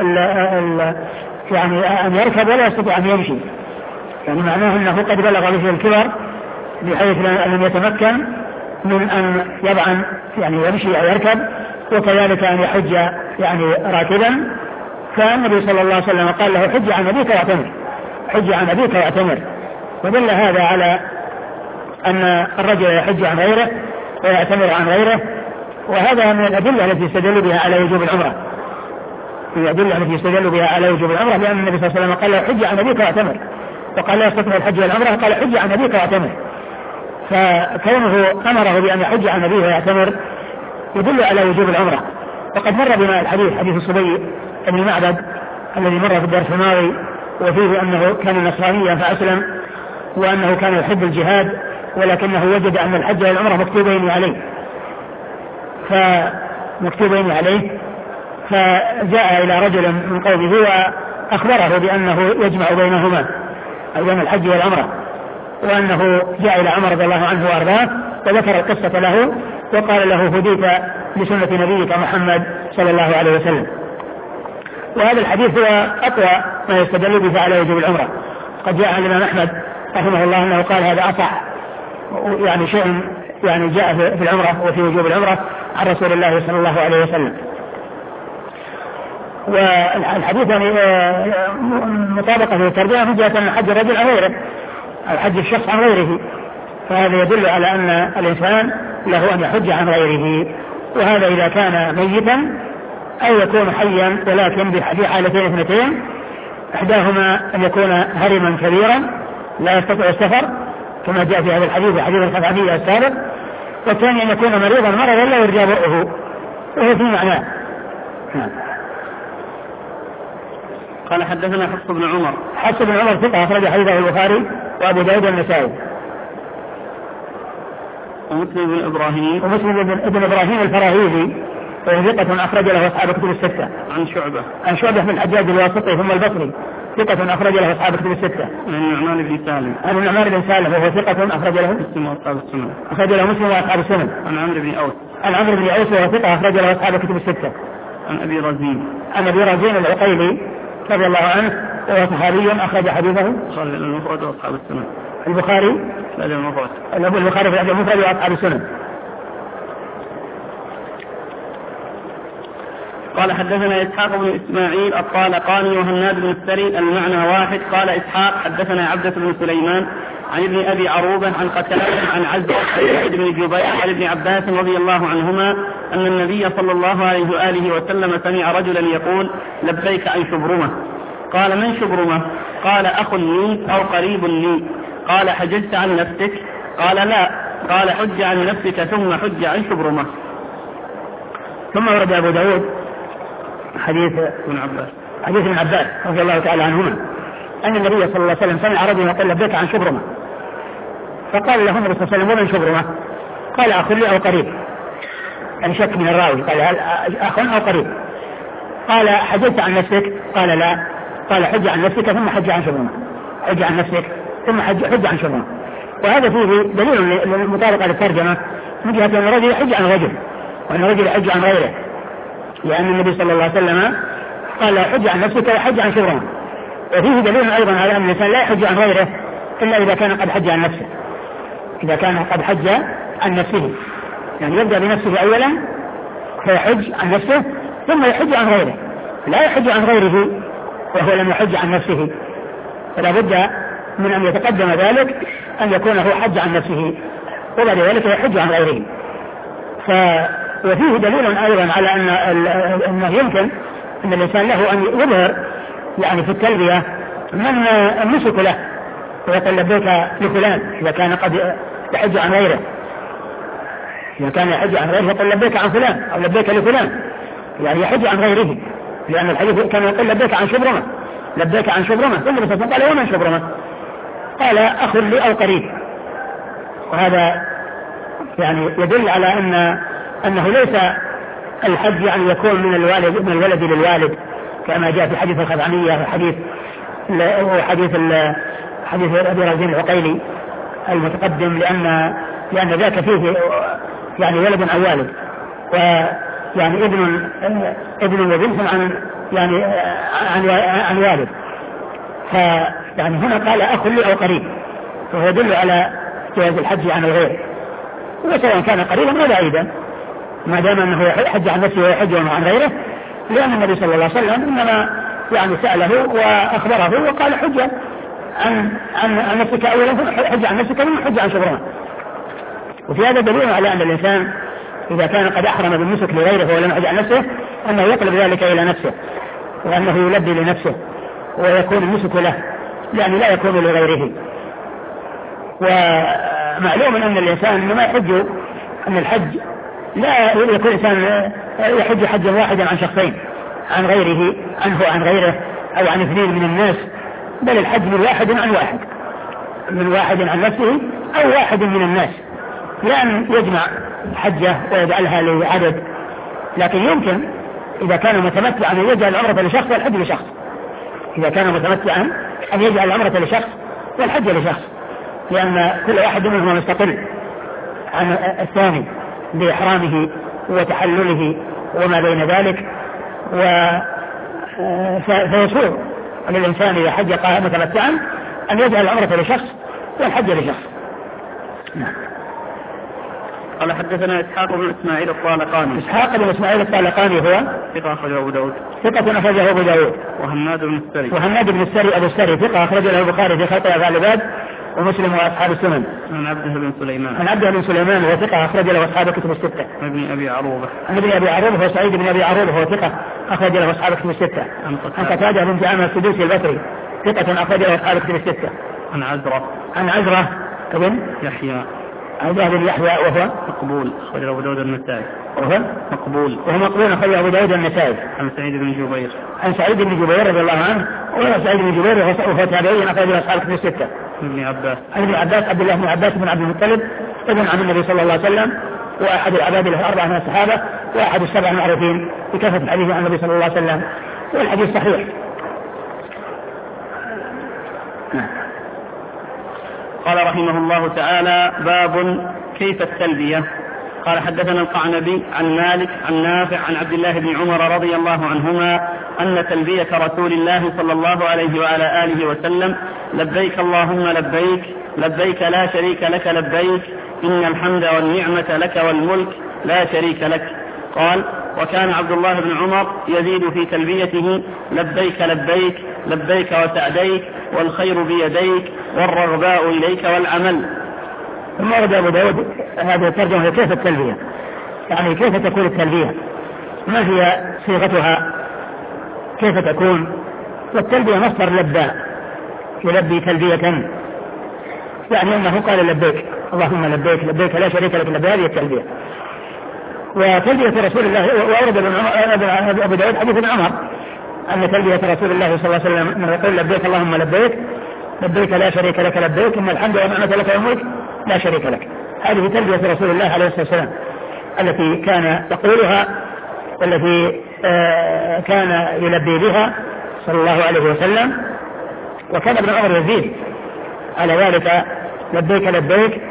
Speaker 2: يعني أن يركب ولا يستطيع أن يمشي، يعني معناه أنه قد بلغ به الكبر بحيث لم يتمكن من أن يضعن يعني يمشي أو يركب، وكذلك أن يحج يعني راكبا. فالنبي صلى الله عليه وسلم قال له: حج عن أبيك واعتمر، حج عن أبيك واعتمر. ودل هذا على أن الرجل يحج عن غيره ويعتمر عن غيره، وهذا من الأدلة التي استدل بها على وجوب العمرة، الأدلة التي استدل بها على وجوب العمرة، لأن النبي صلى الله عليه وسلم قال له: حج عن أبيك واعتمر، وقال: لا يستطيع الحج والعمرة، قال: حج عن أبيك واعتمر. فكونه أمره بأن يحج عن أبيه ويعتمر يدل على وجوب العمرة. وقد مر بنا الحديث، حديث الصبي بن معبد الذي مر في الدرس الماضي، وفيه أنه كان نصرانيا فأسلم، وأنه كان يحب الجهاد، ولكنه وجد أن الحج والعمرة مكتوبين عليه، فجاء إلى رجل من قومه وأخبره بأنه يجمع بينهما، أي بين الحج والعمرة، وأنه جاء إلى عمر رضي الله عنه وأرضاه وذكر القصة له، وقال له: هديت بسنة نبيك محمد صلى الله عليه وسلم. وهذا الحديث هو أقوى ما يستدل به على وجوب العمرة. قد جاء عن الإمام أحمد رحمه الله أنه قال: هذا أصح يعني شيء يعني جاء في العمرة وفي وجوب العمرة عن رسول الله صلى الله عليه وسلم. والحديث يعني مطابقة في الترجمة من جهة أن حج الرجل عن غيره أو حج الشخص عن غيره، فهذا يدل على أن الإنسان له أن يحج عن غيره وهذا إذا كان ميتا أو يكون حيا، ولكن في حالتين اثنتين: إحداهما أن يكون هرما كبيرا لا يستطيع السفر كما جاء في هذا الحديث، حديث الخفعمية السابق، والثاني أن يكون مريضا مرضا لا يرجى برؤه، وهو في معناه.
Speaker 1: قال حدثنا حفص بن عمر.
Speaker 2: حفص بن عمر ثقة أخرج حديثه البخاري وأبو داود والنسائي.
Speaker 1: ومسلم بن إبراهيم.
Speaker 2: ومسلم بن إبراهيم الفراهيدي وهو ثقة أخرج له أصحاب الكتب الستة.
Speaker 1: عن
Speaker 2: شعبة بن الحجاج الواسطي ثم البصري ثقة أخرج له أصحاب الكتب الستة.
Speaker 1: عن النعمان بن سالم.
Speaker 2: وهو ثقة أخرج له
Speaker 1: مسلم وأصحاب السنن.
Speaker 2: أخرج له مسلم وأصحاب السنن.
Speaker 1: عن
Speaker 2: عمرو بن أوس وهو ثقة أخرج له أصحاب الكتب الستة.
Speaker 1: عن أبي رزين
Speaker 2: العقيلي رضي الله عنه وهو صحابي أخرج حديثه
Speaker 1: المفرد وأصحاب السنن.
Speaker 2: البخاري في الأدب المفرد وأصحاب السنن.
Speaker 1: قال حدثنا إسحاق بن إسماعيل الطالقاني وهناد بن السري المعنى واحد. قال إسحاق حدثنا عبدة بن سليمان عن ابن أبي عروبة عن قتادة عن عزة عن بن جبير عن ابن عباس رضي الله عنهما أن النبي صلى الله عليه وآله وسلم سمع رجلا يقول: لبيك عن شبرمة. قال: من شبرمة؟ قال: أخ لي أو قريب لي. قال: حججت عن نفسك؟ قال: لا. قال: حج عن نفسك ثم حج عن شبرمة.
Speaker 2: ثم ورد أبو داود حديث ابن عباس رضي الله تعالى عنهما أن النبي صلى الله عليه وسلم سمع رجلا يقول: لبيك عن شبرمة. فقال له النبي صلى الله عليه وسلم: ومن شبرمة؟ قال: أخ لي أو قريب. يعني شك من الراوي، قال: هل أخ أو قريب؟ قال: حججت عن نفسك؟ قال: لا. قال: حج عن نفسك ثم حج عن شبرمة. حج عن نفسك ثم حج عن شبرمة. وهذا فيه دليل للمطابقة للترجمة من جهة أن الرجل يحج عن رجل وأن الرجل يحج عن غيره، لأن النبي صلى الله عليه وسلم قال: حج عن نفسك وحج عن شبرمة. وفيه دليل أيضا على أن الإنسان لا يحج عن غيره إلا إذا كان قد حج عن نفسه. إذا كان قد حج عن نفسه، يعني يبدأ بنفسه أولا فيحج عن نفسه ثم يحج عن غيره، لا يحج عن غيره وهو لم يحج عن نفسه. فلا بد من أن يتقدم ذلك أن يكون هو حج عن نفسه وبعد ذلك يحج عن غيره. وفيه دليل أيضا على أنه يمكن أن الإنسان له أن يظهر يعني في التلبية من النسك له، ويقول: لبيك لفلان إذا كان قد يحج عن غيره. إذا كان يحج عن غيره يقول: لبيك عن فلان أو لبيك لفلان، يعني يحج عن غيره، لأن الحديث كان يقول: لبيك عن شبرمة، لبيك عن شبرمة. ثم الرسول قال: ومن شبرمة؟ قال: أخ لي أو قريب. وهذا يعني يدل على أنه ليس الحج يعني يكون من الولد للوالد كما جاء في حديث الخزعمية حديث أبي رزين العقيلي المتقدم، لأن ذاك فيه يعني ولد عن والد، ويعني ابن وبنت عن والد. فيعني هنا قال: أخ لي أو قريب، وهو يدل على جواز الحج عن الغير، وسواء كان قريبا ولا بعيدا ما دام أنه يحج عن نفسه ويحج عن غيره، لأن النبي صلى الله عليه وسلم إنما يعني سأله وأخبره وقال: حج عن نفسك أولا حج عن نفسك ثم حج عن شبرمة. وفي هذا دليل على أن الإنسان إذا كان قد أحرم بالنسك لغيره ولم يحج عن نفسه أنه يقلب ذلك إلى نفسه، وأنه يلبي لنفسه ويكون النسك له، يعني لا يكون لغيره. ومعلوم أن الإنسان إنما يحج، أن الحج لا يكون إنسان يحج حجا واحدا عن شخصين، عن غيره، عنه عن غيره، أو عن اثنين من الناس، بل الحج من واحد عن واحد، من واحد عن نفسه أو واحد من الناس، لأن يجمع حجة ويجعلها لعدد. لكن يمكن إذا كان متمتعا أن يجعل العمرة لشخص والحج لشخص، إذا كان متمتعا أن يجعل العمرة لشخص والحج لشخص، لأن كل واحد منهم مستقل عن الثاني بإحرامه وتحلله وما بين ذلك. فيسوء للإنسان إذا حج متمتعا أن يجعل العمرة لشخص والحج لشخص. نعم.
Speaker 1: قال حدثنا إسحاق بن إسماعيل الطالقاني.
Speaker 2: إسحاق بن إسماعيل الطالقاني هو
Speaker 1: ثقة أخرجه أبو داود.
Speaker 2: ثقة أخرجه أبو داود.
Speaker 1: وهناد بن السري.
Speaker 2: وهناد بن السري أبو السري ثقة أخرجه البخاري في خلق أفعال العباد ومسلم وأصحاب السنن.
Speaker 1: عن عبده بن سليمان.
Speaker 2: عن عبده بن سليمان وهو ثقة أخرج له أصحاب الكتب الستة.
Speaker 1: عن ابن أبي عروبة.
Speaker 2: عن ابن أبي عروبة هو سعيد بن أبي عروبة وهو ثقة أخرج له أصحاب الكتب الستة. عن قتادة بن دعامة السدوسي البصري ثقة أخرج له أصحاب الكتب الستة.
Speaker 1: عن عزرة.
Speaker 2: عن عزرة بن
Speaker 1: يحيى.
Speaker 2: عزرة بن يحيى وهو
Speaker 1: مقبول أخرج أبو داود النسائي.
Speaker 2: وهو مقبول أخرج أبو داود النسائي.
Speaker 1: عن سعيد بن جبير.
Speaker 2: عن سعيد بن جبير رضي الله عنه وهو سعيد بن جبير وهو تابعي أخرج له أصحاب الكتب الستة.
Speaker 1: ابن عباس.
Speaker 2: عن ابن عباس عبد الله بن عباس بن عبد المطلب ابن عم النبي صلى الله عليه وسلم وأحد العباد له 4 من الصحابة وأحد السبع المعروفين بكثرة الحديث عن النبي صلى الله عليه وسلم والحديث صحيح.
Speaker 1: قال رحمه الله تعالى: باب كيف التلبية. قال حدثنا القعنبي عن مالك عن نافع عن عبد الله بن عمر رضي الله عنهما أن تلبية رسول الله صلى الله عليه وعلى آله وسلم: لبيك اللهم لبيك لبيك لا شريك لك لبيك إن الحمد والنعمة لك والملك لا شريك لك. قال: وكان عبد الله بن عمر يزيد في تلبيته: لبيك لبيك لبيك وسعديك والخير بيديك والرغباء إليك والعمل.
Speaker 2: ثم ورد أبو داود هذه الترجمة: كيف التلبية، يعني كيف تكون التلبية، ما هي صيغتها، كيف تكون. والتلبية مصدر لبى، يلبي تلبية، يعني أنه قال لبيك اللهم لبيك لبيك لا شريك لك لبيك، هذه التلبية. وتلبية رسول الله، وأورد أبو داود حديث ابن عمر أن تلبية رسول الله صلى الله عليه وسلم أنه يقول: لبيك اللهم لبيك لبيك لا شريك لك لبيك إن الحمد والنعمة لك والملك لا شريك لك. هذه تلبية رسول الله عليه الصلاة والسلام التي كان يقولها والتي كان يلبي بها صلى الله عليه وسلم. وكان ابن عمر يزيد على ذلك: لبيك لبيك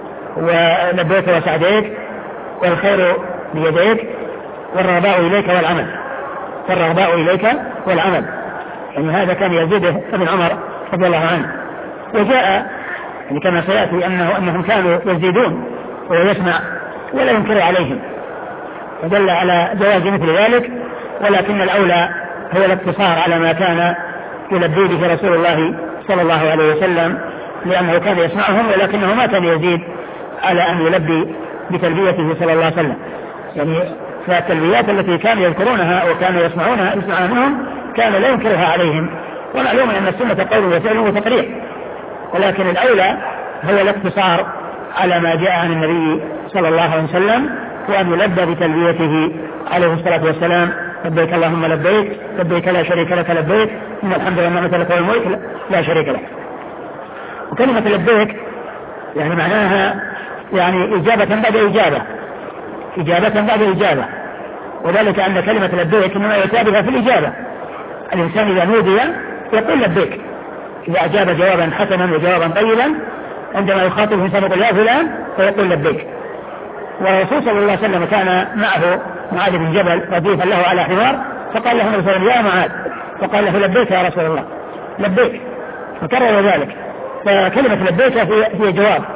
Speaker 2: ولبيك وسعديك والخير بيديك والرغباء إليك والعمل، والرغباء إليك والعمل. يعني هذا كان يزيده ابن عمر رضي الله عنه. وجاء يعني كما سيأتي أنهم كانوا يزيدون ويسمع ولا ينكر عليهم، ودل على جواز مثل ذلك، ولكن الأولى هو الاقتصار على ما كان يلبي به رسول الله صلى الله عليه وسلم، لأنه كان يسمعهم ولكنه ما كان يزيد على أن يلبي بتلبيته صلى الله عليه وسلم. يعني فالتلبيات التي كانوا يذكرونها وكانوا يسمعونها منهم كان لا ينكرها عليهم. ومعلوم أن السنة قول وفعل وتقرير، ولكن الأولى هو الاقتصار على ما جاء عن النبي صلى الله عليه وسلم، وأن يلبى بتلبيته عليه الصلاة والسلام: لبيك اللهم لبيك لبيك لا شريك لك لبيك إن الحمد والنعمة لك والملك لا شريك لك. وكلمة لبيك يعني معناها يعني إجابة بعد إجابة، إجابة بعد إجابة، وذلك أن كلمة لبيك إنما يتابعها في الإجابة. الإنسان إذا نودي يقول لبيك، إذا أجاب جوابا حسنا وجوابا طيبا عندما يخاطب الإنسان يقول: يا فلان، فيقول لبيك. والرسول صلى الله عليه وسلم كان معه معاذ بن جبل رديفا له على حمار، فقال له النبي صلى الله عليه وسلم: يا معاذ، فقال له: لبيك يا رسول الله لبيك، فكرر ذلك. فكلمة لبيك هي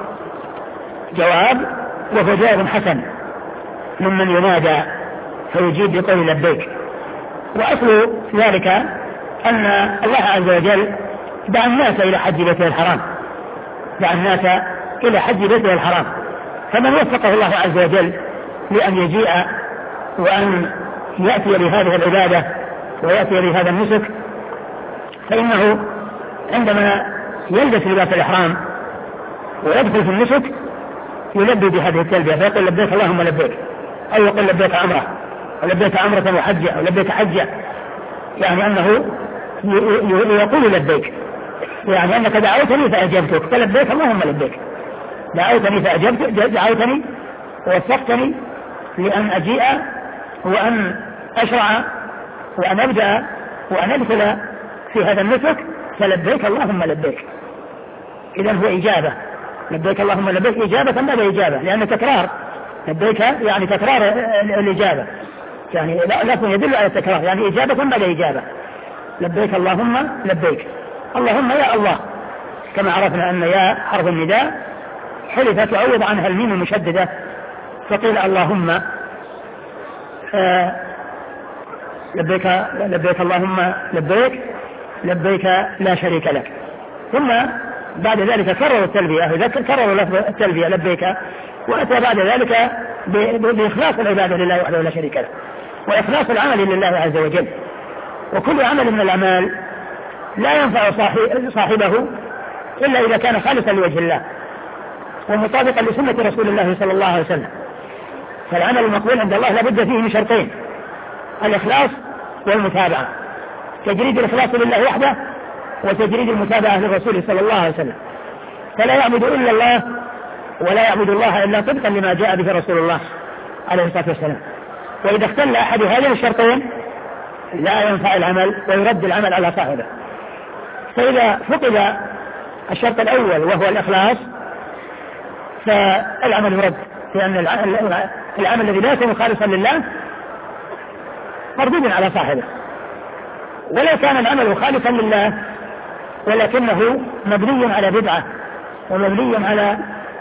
Speaker 2: جواب وهو جواب حسن ممن ينادى فيجيب بقول لبيك. وأصل ذلك أن الله عز وجل دعا الناس إلى حج بيته الحرام، دعا الناس إلى حج بيته الحرام، فمن وفقه الله عز وجل لأن يجيء وأن يأتي لهذه العبادة ويأتي لهذا النسك، فإنه عندما يلبس لباس الإحرام ويدخل في النسك يلبي بهذه التلبية، فيقول: لبيك اللهم لبيك، أو يقول: لبيك عمرة، ولبيك عمرة وحجة، ولبيك حجة، يعني أنه يقول لبيك، يعني أنك دعوتني فأجبتك، فلبيك اللهم لبيك، دعوتني فأجبتك، دعوتني ووفقتني لأن أجيء وأن أشرع وأن أبدأ وأن أدخل في هذا النسك، فلبيك اللهم لبيك. إذن هو إجابة، لبيك اللهم لبيك إجابة بعد إجابة، لأن تكرار لبيك يعني تكرار الإجابة، يعني لكن يدل على التكرار، يعني إجابة بعد إجابة. لبيك اللهم لبيك، اللهم يا الله، كما عرفنا أن يا حرف النداء حلف تعوض عنها الميم المشددة، فقيل اللهم لبيك اللهم لبيك لبيك لا شريك لك. ثم بعد ذلك كرروا التلبية، كرروا لفظ التلبية لبيك، وأتى بعد ذلك بإخلاص العبادة لله وحده لا شريك له، وإخلاص العمل لله عز وجل. وكل عمل من الأعمال لا ينفع صاحبه إلا إذا كان خالصا لوجه الله ومطابقا لسنة رسول الله صلى الله عليه وسلم. فالعمل المقبول عند الله لابد فيه من شرطين: الإخلاص والمتابعة، تجريد الإخلاص لله وحده وتجريد المتابعة للرسول صلى الله عليه وسلم. فلا يعبد إلا الله ولا يعبد الله إلا طبقا لما جاء به رسول الله عليه الصلاة والسلام. وإذا اختل أحد هذين الشرطين لا ينفع العمل ويرد العمل على صاحبه. فإذا فقد الشرط الأول وهو الإخلاص فالعمل يرد، لأن العمل الذي لا يكون خالصا لله مردود على صاحبه. ولو كان العمل خالصا لله ولكنه مبني على بدعة ومبني على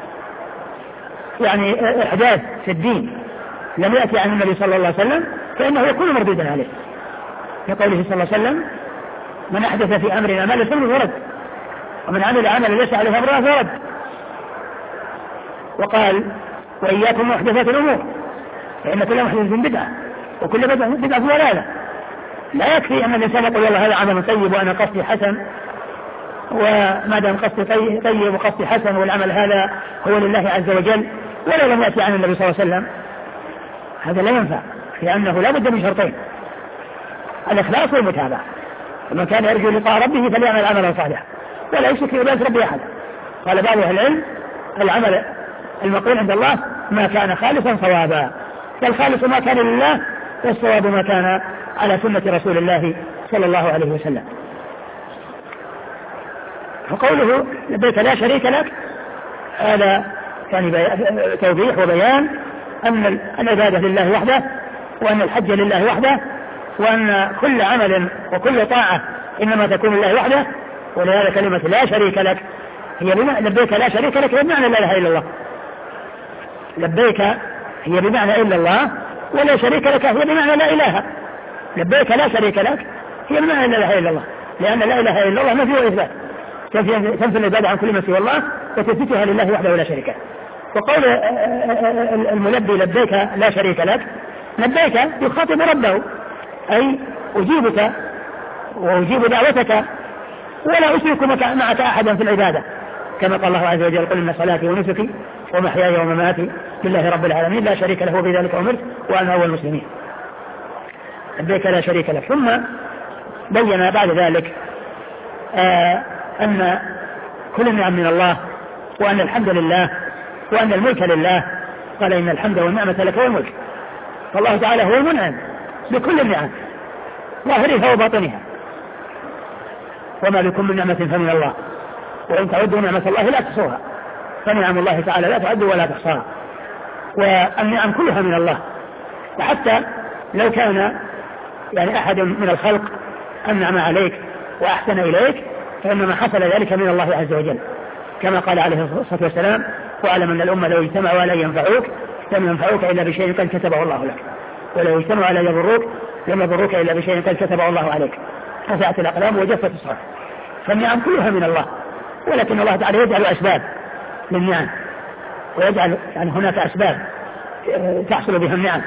Speaker 2: إحداث في الدين لم يأتي عن النبي صلى الله عليه وسلم فإنه يكون مردودا عليه، لقوله صلى الله عليه وسلم: من أحدث في أمرنا ما ليس منه فرد، ومن عمل عملا ليس عليه أمرنا فرد. وقال: وإياكم محدثات الأمور فإن كل محدث بدعة وكل بدعة ضلالة. لا يكفي أن الإنسان يقول والله هذا عمل طيب وأنا قصدي حسن، وما دام قصدي طيب وقصدي حسن والعمل هذا هو لله عز وجل ولو لم يأتي عن النبي صلى الله عليه وسلم، هذا لا ينفع، لأنه لا بد من شرطين: الإخلاص والمتابعة. ومن كان يرجو لقاء ربه فليعمل عملا صالحا ولا يشرك بعبادة ربه أحدا. قال بعض أهل العلم: العمل المقبول عند الله ما كان خالصا صوابا، فالخالص ما كان لله والصواب ما كان على سنة رسول الله صلى الله عليه وسلم. فقوله لبيك لا شريك لك هذا توضيح وبيان أن العبادة لله وحده، وأن الحج لله وحده، وأن كل عمل وكل طاعة إنما تكون لله وحده. ولهذا كلمة لا شريك لك هي لبيك لا شريك لك هي بمعنى لا إله إلا الله. لبيك هي بمعنى إلا الله، ولا شريك لك هي بمعنى لا إله. لبيك لا شريك لك هي بمعنى لا إله إلا الله، لأن لا إله إلا الله نفي وإثبات، تنفي العبادة عن كل ما سوى الله وتثبتها لله وحده ولا شريك له. وقول الملبي لبيك لا شريك لك، لبيك يخاطب ربه، أي أجيبك وأجيب دعوتك ولا أشرك معك أحدا في العبادة، كما قال الله عز وجل: قل إن صلاتي ونسكي ومحياي ومماتي لله رب العالمين لا شريك له وبذلك أمرت وأنا أول المسلمين. لبيك لا شريك لك. ثم بين بعد ذلك أن كل النعم من الله، وأن الحمد لله، وأن الملك لله. قال: إن الحمد والنعمة لك والملك. فالله تعالى هو المنعم بكل النعم ظاهرها وباطنها، وما بكم من نعمة فمن الله، وإن تعدوا نعمة الله لا تحصوها، فنعم الله تعالى لا تعد ولا تحصاها. والنعم كلها من الله. وحتى لو كان أحد من الخلق أنعم عليك وأحسن إليك فإنما حصل ذلك من الله عز وجل، كما قال عليه الصلاة والسلام: واعلم أن الأمة لو اجتمعوا على ينفعوك لم ينفعوك إلا بشيء قد كتبه الله لك، ولو اجتمعوا على يضروك لم يضروك إلا بشيء قد كتبه الله عليك، رفعت الأقلام وجفت الصحف. فالنعم كلها من الله، ولكن الله تعالى يجعل أسباب للنعم، ويجعل هناك أسباب تحصل بها النعم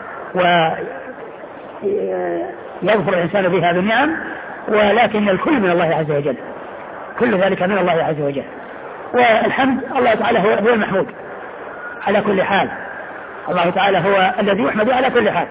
Speaker 2: ويظفر الإنسان بها بالنعم، ولكن الكل من الله عز وجل، كل ذلك من الله عز وجل. والحمد الله تعالى هو المحمود على كل حال. الله تعالى هو الذي يحمد على كل حال،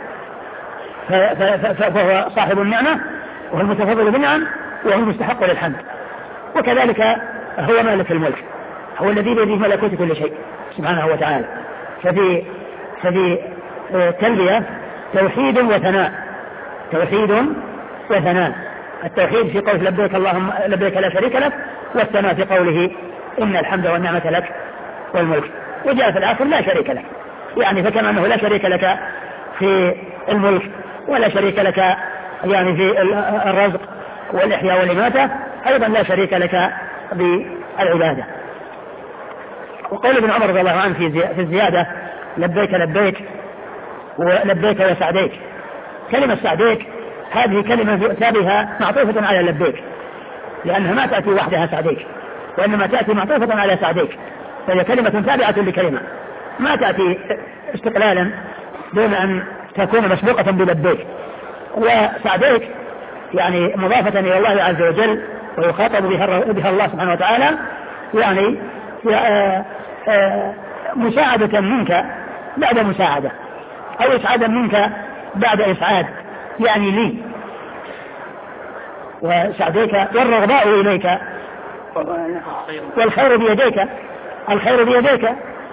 Speaker 2: فهو صاحب النعمة وهو المتفضل بالنعم وهو المستحق للحمد. وكذلك هو مالك الملك، هو الذي بيده ملكوت كل شيء سبحانه وتعالى. ففي التلبية توحيد وثناء، توحيد وثناء. التوحيد في قول لبيك اللهم لبيك لا شريك لك، والثناء في قوله إن الحمد والنعمة لك والملك. وجاء في الآخر لا شريك لك، فكما أنه لا شريك لك في الملك ولا شريك لك في الرزق والإحياء والإماتة، أيضا لا شريك لك بالعبادة. وقول ابن عمر رضي الله عنه في الزيادة: لبيك لبيك ولبيك وسعديك. كلمة سعديك هذه كلمة يؤتى بها معطوفة على لبيك، لأنها ما تأتي وحدها سعديك، وإنما تأتي معطوفة على سعديك، فهي كلمة تابعة لكلمة، ما تأتي استقلالا دون أن تكون مسبوقة بلبيك. وسعديك يعني مضافة إلى الله عز وجل ويخاطب بها الله سبحانه وتعالى، يعني مساعدة منك بعد مساعدة، أو إسعادا منك بعد إسعاد، يعني لي. وسعديك والرغباء إليك والخير بيديك، الخير بيديك،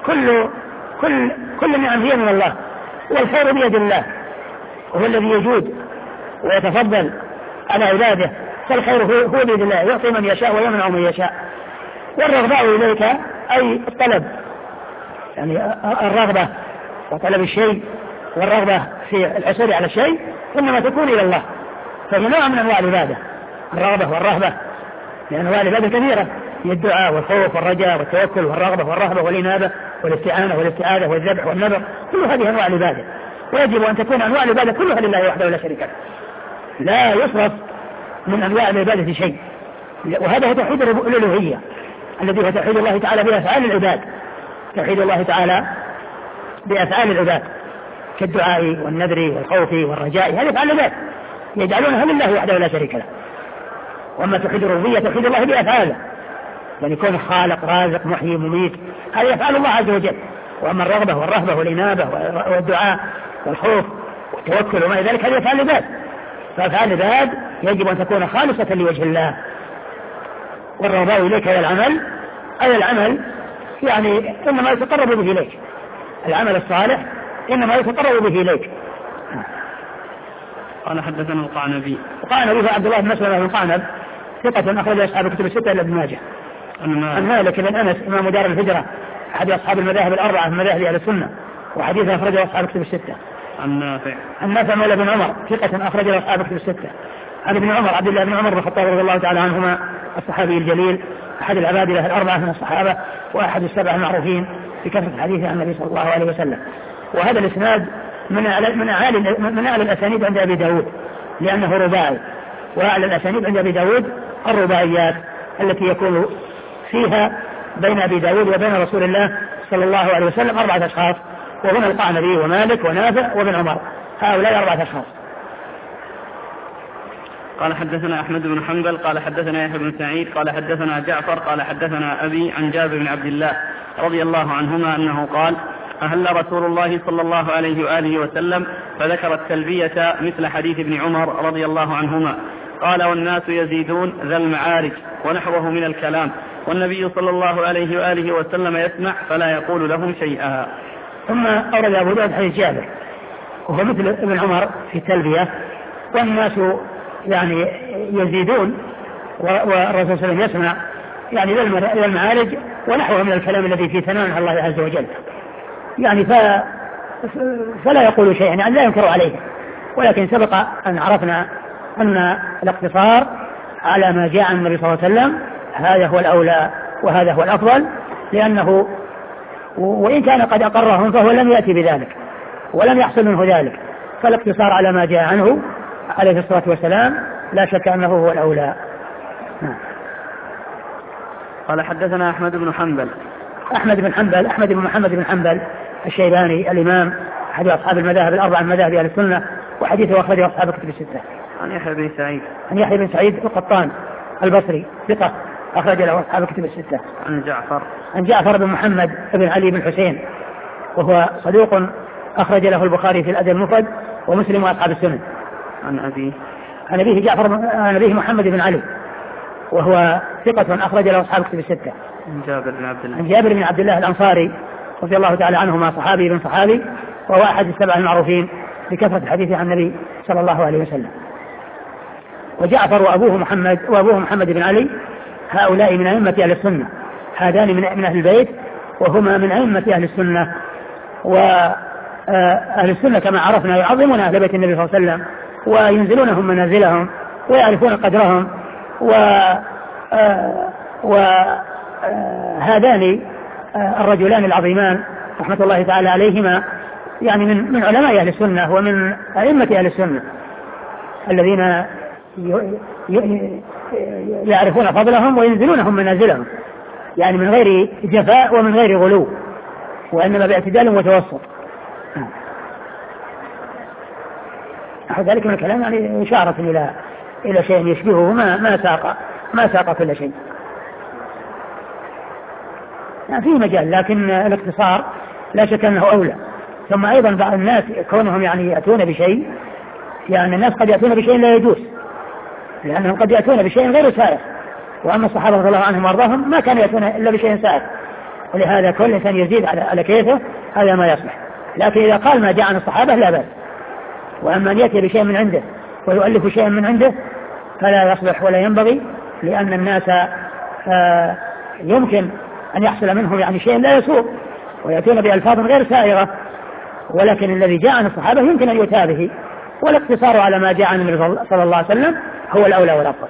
Speaker 2: كل نعم هي من الله، والخير بيد الله، وهو الذي يجود ويتفضل على عباده، فالخير هو بيد الله، يعطي من يشاء ويمنع من يشاء. والرغباء إليك أي الطلب، يعني الرغبة وطلب الشيء والرغبة في الحصول على الشيء إنما تكون إلى الله، فهي نوع من أنواع العبادة، الرغبة والرهبة، لأن أنواع العبادة كثيرة، هي الدعاء والخوف والرجاء والتوكل والرغبة والرهبة والإنابة والاستعانة والاستعاذة والذبح والنذر، كل هذه أنواع العبادة، ويجب أن تكون أنواع العبادة كلها لله وحده لا شريك له، لا يصرف من أنواع العبادة شيء. وهذا هو توحيد الألوهية الذي هو توحيد الله تعالى بأفعال العباد، توحيد الله تعالى بأفعال العباد كالدعاء والنذر والخوف والرجاء، هذه أفعال العباد يجعلونها لله وحده لا شريك له. وأما توحيد الربوبية توحيد الله بأفعاله، يعني يكون خالق رازق محيي مميت، هذه أفعال الله عز وجل. وأما الرغبة والرهبة والإنابة والدعاء والخوف والتوكل وما ذلك هذه أفعال العباد، فأفعال العباد يجب أن تكون خالصة لوجه الله. والرغباء إليك إلى العمل، أي العمل يعني إنما يتقرب به إليك، العمل الصالح إنما يتقرب به إليك.
Speaker 1: قال حدثنا القعنبي.
Speaker 2: القعنبي عبد الله بن مسلمة بن قعنب ثقة أخرج أصحاب الكتب الستة إلا ابن ماجه. عن مالك بن أنس إمام دار الهجرة أحد أصحاب المذاهب الأربعة من مذاهب أهل السنة، وحديثه أخرجه أصحاب الكتب الستة. عن نافع مولى بن عمر ثقة أخرجه أصحاب الكتب الستة. عن ابن عمر عبد الله بن عمر بن الخطاب رضي الله تعالى عنهما الصحابي الجليل أحد العبادلة الأربعة من الصحابة وأحد السبع المعروفين بكثرة الحديث عن النبي صلى الله عليه وسلم. وهذا الإسناد من أعلى الأسانيد عند أبي داود لأنه رباعي، وأعلى الأسانيد عند أبي داود الرباعيات التي يكون فيها بين أبي داود وبين رسول الله صلى الله عليه وسلم 4 أشخاص، وهنا القعنبي ومالك ونافع وابن عمر، هؤلاء 4 أشخاص.
Speaker 1: قال حدثنا أحمد بن حنبل قال حدثنا يحيى بن سعيد قال حدثنا جعفر قال حدثنا أبي عن جابر بن عبد الله رضي الله عنهما أنه قال: أهل رسول الله صلى الله عليه وآله وسلم، فذكر التلبية مثل حديث ابن عمر رضي الله عنهما. قال: والناس يزيدون ذا المعارج ونحوه من الكلام، والنبي صلى الله عليه وآله وسلم يسمع فلا يقول لهم شيئا.
Speaker 2: ثم أورد أبو داود حديث جابر وهو مثل ابن عمر في التلبية، والناس يعني يزيدون والرسول صلى الله عليه وسلم يسمع، يعني ذا المعارج ونحوه من الكلام الذي فيه ثناء على الله عز وجل، يعني فلا يقول شيئا، يعني لا ينكر عليه. ولكن سبق أن عرفنا أن الاقتصار على ما جاء عن النبي صلى الله عليه وسلم هذا هو الأولى وهذا هو الأفضل، لأنه وإن كان قد أقرهم فهو لم يأتي بذلك ولم يحصل منه ذلك، فالاقتصار على ما جاء عنه عليه الصلاة والسلام لا شك أنه هو الأولى.
Speaker 1: قال حدثنا أحمد بن حنبل.
Speaker 2: أحمد بن محمد بن حنبل الشيباني الإمام أحد أصحاب المذاهب الأربعة من مذاهب أهل السنة، وحديثه أخرجه أصحاب الكتب الستة.
Speaker 1: عن يحيى بن سعيد
Speaker 2: القطان البصري ثقة أخرج له أصحاب الكتب الستة. عن جعفر بن محمد بن علي بن حسين وهو صدوق أخرج له البخاري في الأدب المفرد ومسلم وأصحاب السنن. عن أبيه محمد بن علي وهو ثقة أخرج له أصحاب الكتب الستة. عن جابر بن عبد الله الأنصاري رضي الله تعالى عنهما صحابي بن صحابي، وهو أحد السبع المعروفين بكثرة الحديث عن النبي صلى الله عليه وسلم. وجعفر وأبوه محمد بن علي هؤلاء من أئمة أهل السنة، هذان من أهل البيت وهما من أئمة أهل السنة. وأهل السنة كما عرفنا يعظمون أهل بيت النبي صلى الله عليه وسلم وينزلونهم منازلهم ويعرفون قدرهم. وهذان الرجلان العظيمان رحمة الله تعالى عليهما يعني من علماء أهل السنة ومن أئمة أهل السنة الذين يعرفون فضلهم وينزلونهم منازلهم يعني من غير جفاء ومن غير غلو، وإنما باعتدال وتوسط. نحو ذلك من الكلام يعني إشارة إلى شيء يشبهه ما ساق كل شيء. يعني فيه مجال، لكن الاقتصار لا شك أنه أولى. ثم أيضا بعض الناس كونهم يعني يأتون بشيء، يعني الناس قد يأتون بشيء لا يجوز، لأنهم قد يأتون بشيء غير سائغ، وأما الصحابة رضي الله عنهم وارضاهم ما كانوا يأتون إلا بشيء سائغ، ولهذا كل إنسان يزيد على كيفه هذا ما يصلح. لكن إذا قال ما جاء عن الصحابة لا بأس. وأما أن يأتي بشيء من عنده ويؤلف شيئا من عنده فلا يصلح ولا ينبغي، لأن الناس يمكن أن يحصل منهم يعني شيء لا يسوق ويأتون بألفاظ غير سائغة، ولكن الذي جاء عن الصحابة يمكن أن يؤتى به، والاقتصار على ما جاء عن النبي صلى الله عليه وسلم هو الأولى والأفضل.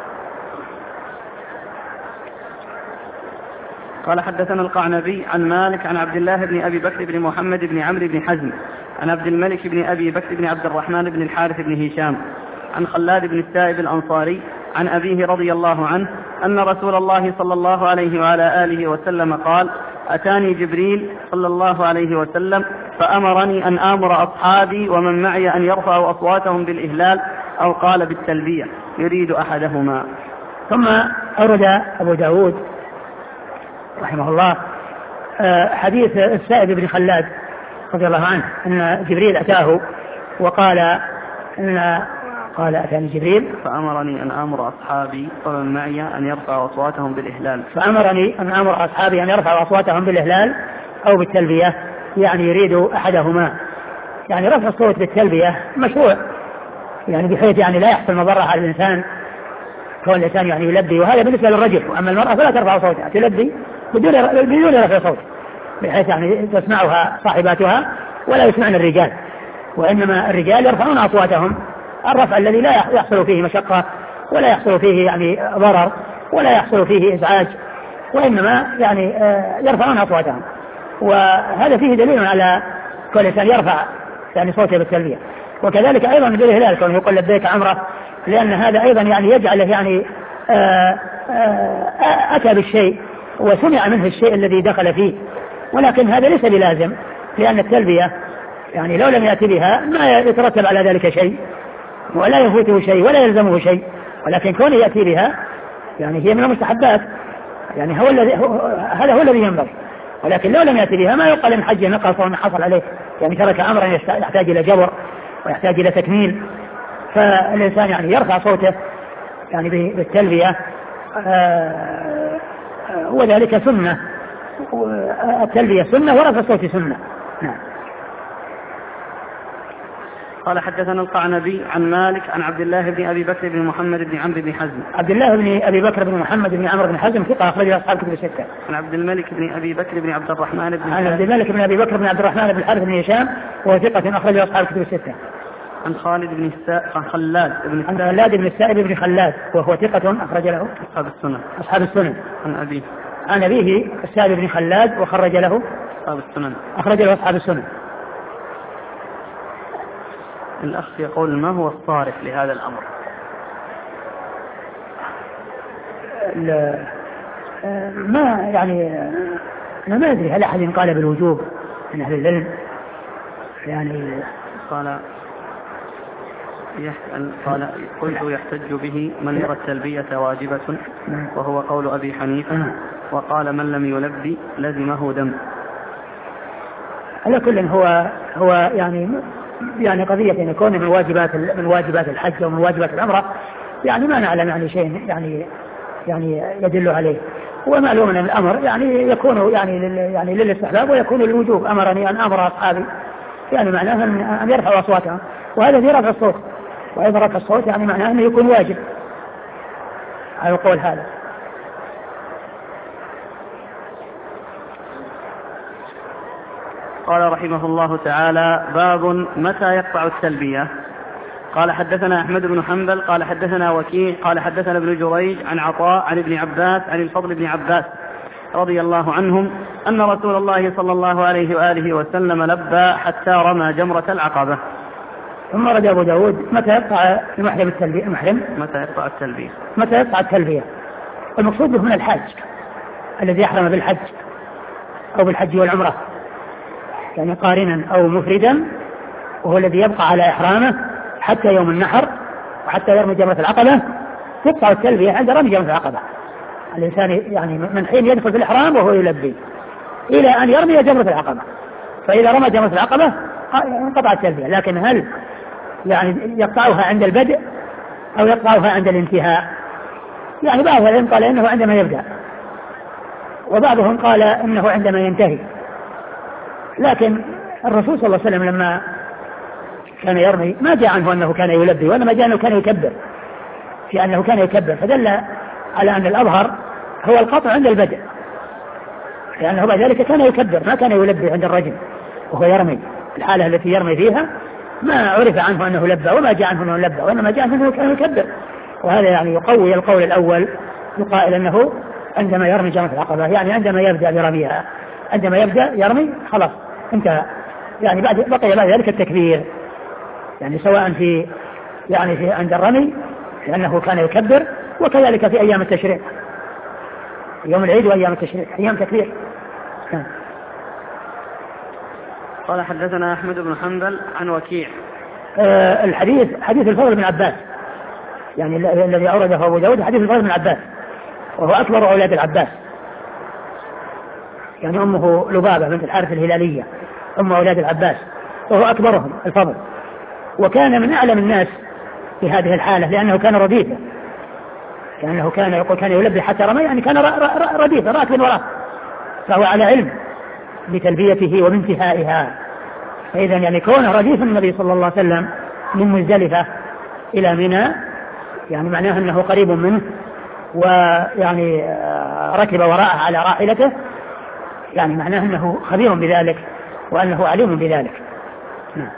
Speaker 1: قال حدثنا القعنبي عن مالك عن عبد الله بن أبي بكر بن محمد بن عمرو بن حزم عن عبد الملك بن أبي بكر بن عبد الرحمن بن الحارث بن هشام عن خلاد بن السائب الأنصاري عن أبيه رضي الله عنه أن رسول الله صلى الله عليه وعلى آله وسلم قال: أتاني جبريل صلى الله عليه وسلم فأمرني أن آمر أصحابي ومن معي أن يرفعوا أصواتهم بالإهلال أو قال بالتلبية يريد أحدهما.
Speaker 2: ثم أورد أبو داود رحمه الله حديث السائب بن خلاد رضي الله عنه أن جبريل أتاه وقال أتاني جبريل
Speaker 1: فأمرني أن آمر أصحابي ومن معي أن يرفعوا أصواتهم بالإهلال.
Speaker 2: فأمرني أن آمر أصحابي أن يرفعوا أصواتهم بالإهلال أو بالتلبية، يعني يريد أحدهما. يعني رفع الصوت بالتلبية مشروع، يعني بحيث يعني لا يحصل مضرة على الإنسان، كون الإنسان يعني يلبي، وهذا بالنسبة للرجل. وأما المرأة فلا ترفع صوتها، تلبي بدون رفع صوت، بحيث يعني تسمعها صاحباتها ولا يسمعن الرجال. وإنما الرجال يرفعون أصواتهم الرفع الذي لا يحصل فيه مشقة ولا يحصل فيه يعني ضرر ولا يحصل فيه إزعاج، وإنما يعني يرفعون أصواتهم. وهذا فيه دليل على كل إنسان يرفع يعني صوته بالتلبية. وكذلك أيضا بالإهلال كونه يقول لبيك عمره، لأن هذا أيضا يعني يجعله يعني أتى بالشيء وسمع منه الشيء الذي دخل فيه، ولكن هذا ليس بلازم، لأن التلبية يعني لو لم يأتي بها ما يترتب على ذلك شيء ولا يفوته شيء ولا يلزمه شيء، ولكن كونه يأتي بها يعني هي من المستحبات، يعني هذا هو الذي ينبغي. ولكن لو لم يأتي بها ما يقال إن حج نقص وما حصل عليه، يعني ترك أمرا يحتاج إلى جبر ويحتاج إلى تكميل. فالإنسان يعني يرفع صوته يعني بالتلبية، وذلك سنة، التلبية سنة ورفع الصوت سنة. نعم.
Speaker 1: قال حدثنا القعنبي عن مالك عن عبد الله بن أبي بكر بن محمد بن عمرو بن حزم.
Speaker 2: عبد الله بن أبي بكر بن محمد بن عمرو بن حزم ثقة أخرج أصحاب كتب الستة.
Speaker 1: عن عبد الملك بن أبي بكر بن عبد الرحمن بن
Speaker 2: عن عبد الملك بن أبي بكر بن عبد الرحمن بن الحارث بن هشام وهو ثقة أخرج أصحاب كتب الستة.
Speaker 1: عن خالد بن عن
Speaker 2: خلاد بن السائب بن خلاد وهو ثقة أخرج له أصحاب السنن. عن أبيه السائب بن خلاد وخرج له أخرج له أصحاب السنن.
Speaker 1: الأخ يقول: ما هو الصارف لهذا الأمر؟
Speaker 2: ما يعني أنا ما أدري هل أحد قال بالوجوب من أهل العلم، يعني
Speaker 1: قال قلت يحتج به من يرى التلبية واجبة وهو قول أبي حنيفة، وقال من لم يلبي لزمه دم.
Speaker 2: على كل هو يعني قضية أن يكون من واجبات الحج ومن واجبات العمرة، يعني ما نعلم يعني شيء يعني يدل عليه. ومعلوم أن الأمر يعني يكون يعني للاستحباب ويكون للوجوب. أمرني أن أمر أصحابي، يعني معناه أن يرفعوا أصواتهم، وهذا في رفع الصوت، وإذا رفع الصوت يعني معناه أنه يكون واجب على القول هذا.
Speaker 1: قال رحمه الله تعالى: باب متى يقطع التلبية. قال حدثنا أحمد بن حنبل قال حدثنا وكيع قال حدثنا ابن جريج عن عطاء عن ابن عباس عن الفضل بن عباس رضي الله عنهم أن رسول الله صلى الله عليه وآله وسلم لبى حتى رمى جمرة العقبة.
Speaker 2: ثم رد أبو داود: متى يقطع المحرم
Speaker 1: متى يقطع التلبية.
Speaker 2: المقصود به من الحاج، الذي أحرم بالحج أو بالحج والعمرة، يعني قارنا أو مفردا، وهو الذي يبقى على إحرامه حتى يوم النحر وحتى يرمي جمرة العقبة، تقطع التلبية عند رمي جمرة العقبة. الإنسان يعني من حين يدخل في الإحرام وهو يلبي إلى أن يرمي جمرة العقبة، فإذا رمى جمرة العقبة انقطع التلبية. لكن هل يعني يقطعها عند البدء أو يقطعها عند الانتهاء؟ يعني بعض العلم قال إنه عندما يبدأ، وبعضهم قال إنه عندما ينتهي. لكن الرسول صلى الله عليه وسلم لما كان يرمي ما جاء عنه أنه كان يلبي، وإنما جاء أنه كان يكبر، في أنه كان يكبر، فدل على أن الأظهر هو القطع عند البدء، لأنه بعد ذلك كان يكبر، ما كان يلبي عند الرجل وهو يرمي. الحالة التي يرمي فيها ما عرف عنه أنه لبى، وما جاء عنه أنه لبى، وإنما جاء عنه أنه كان يكبر. وهذا يعني يقوي القول الأول، يقال أنه عندما يرمي جمرة العقبة، يعني عندما يبدأ برميها، عندما يبدأ يرمي خلاص انتهى، يعني بقي بعد ذلك التكبير، يعني سواء في عند الرمي لأنه كان يكبر، وكذلك في أيام التشريق، يوم العيد وأيام التشريق أيام تكبير.
Speaker 1: قال حدثنا أحمد بن حنبل عن وكيع.
Speaker 2: الحديث حديث الفضل بن عباس، يعني الذي أورده أبو داود حديث الفضل بن عباس، وهو أكبر أولاد العباس، يعني أمه لبابة بنت الحارث الهلالية أم أولاد العباس، وهو أكبرهم الفضل، وكان من أعلم الناس في هذه الحالة، لأنه كان رديفا، لأنه كان يقول كان يلبي حتى رمي، يعني كان رديفا راكب وراه، فهو على علم بتلبيته وبانتهائها. فإذا يعني كونه رديف النبي صلى الله عليه وسلم من مزدلفة إلى منى، يعني معناه أنه قريب منه، ويعني ركب وراءه على راحلته، يعني معناه أنه خبير بذلك وأنه عليم بذلك. نعم.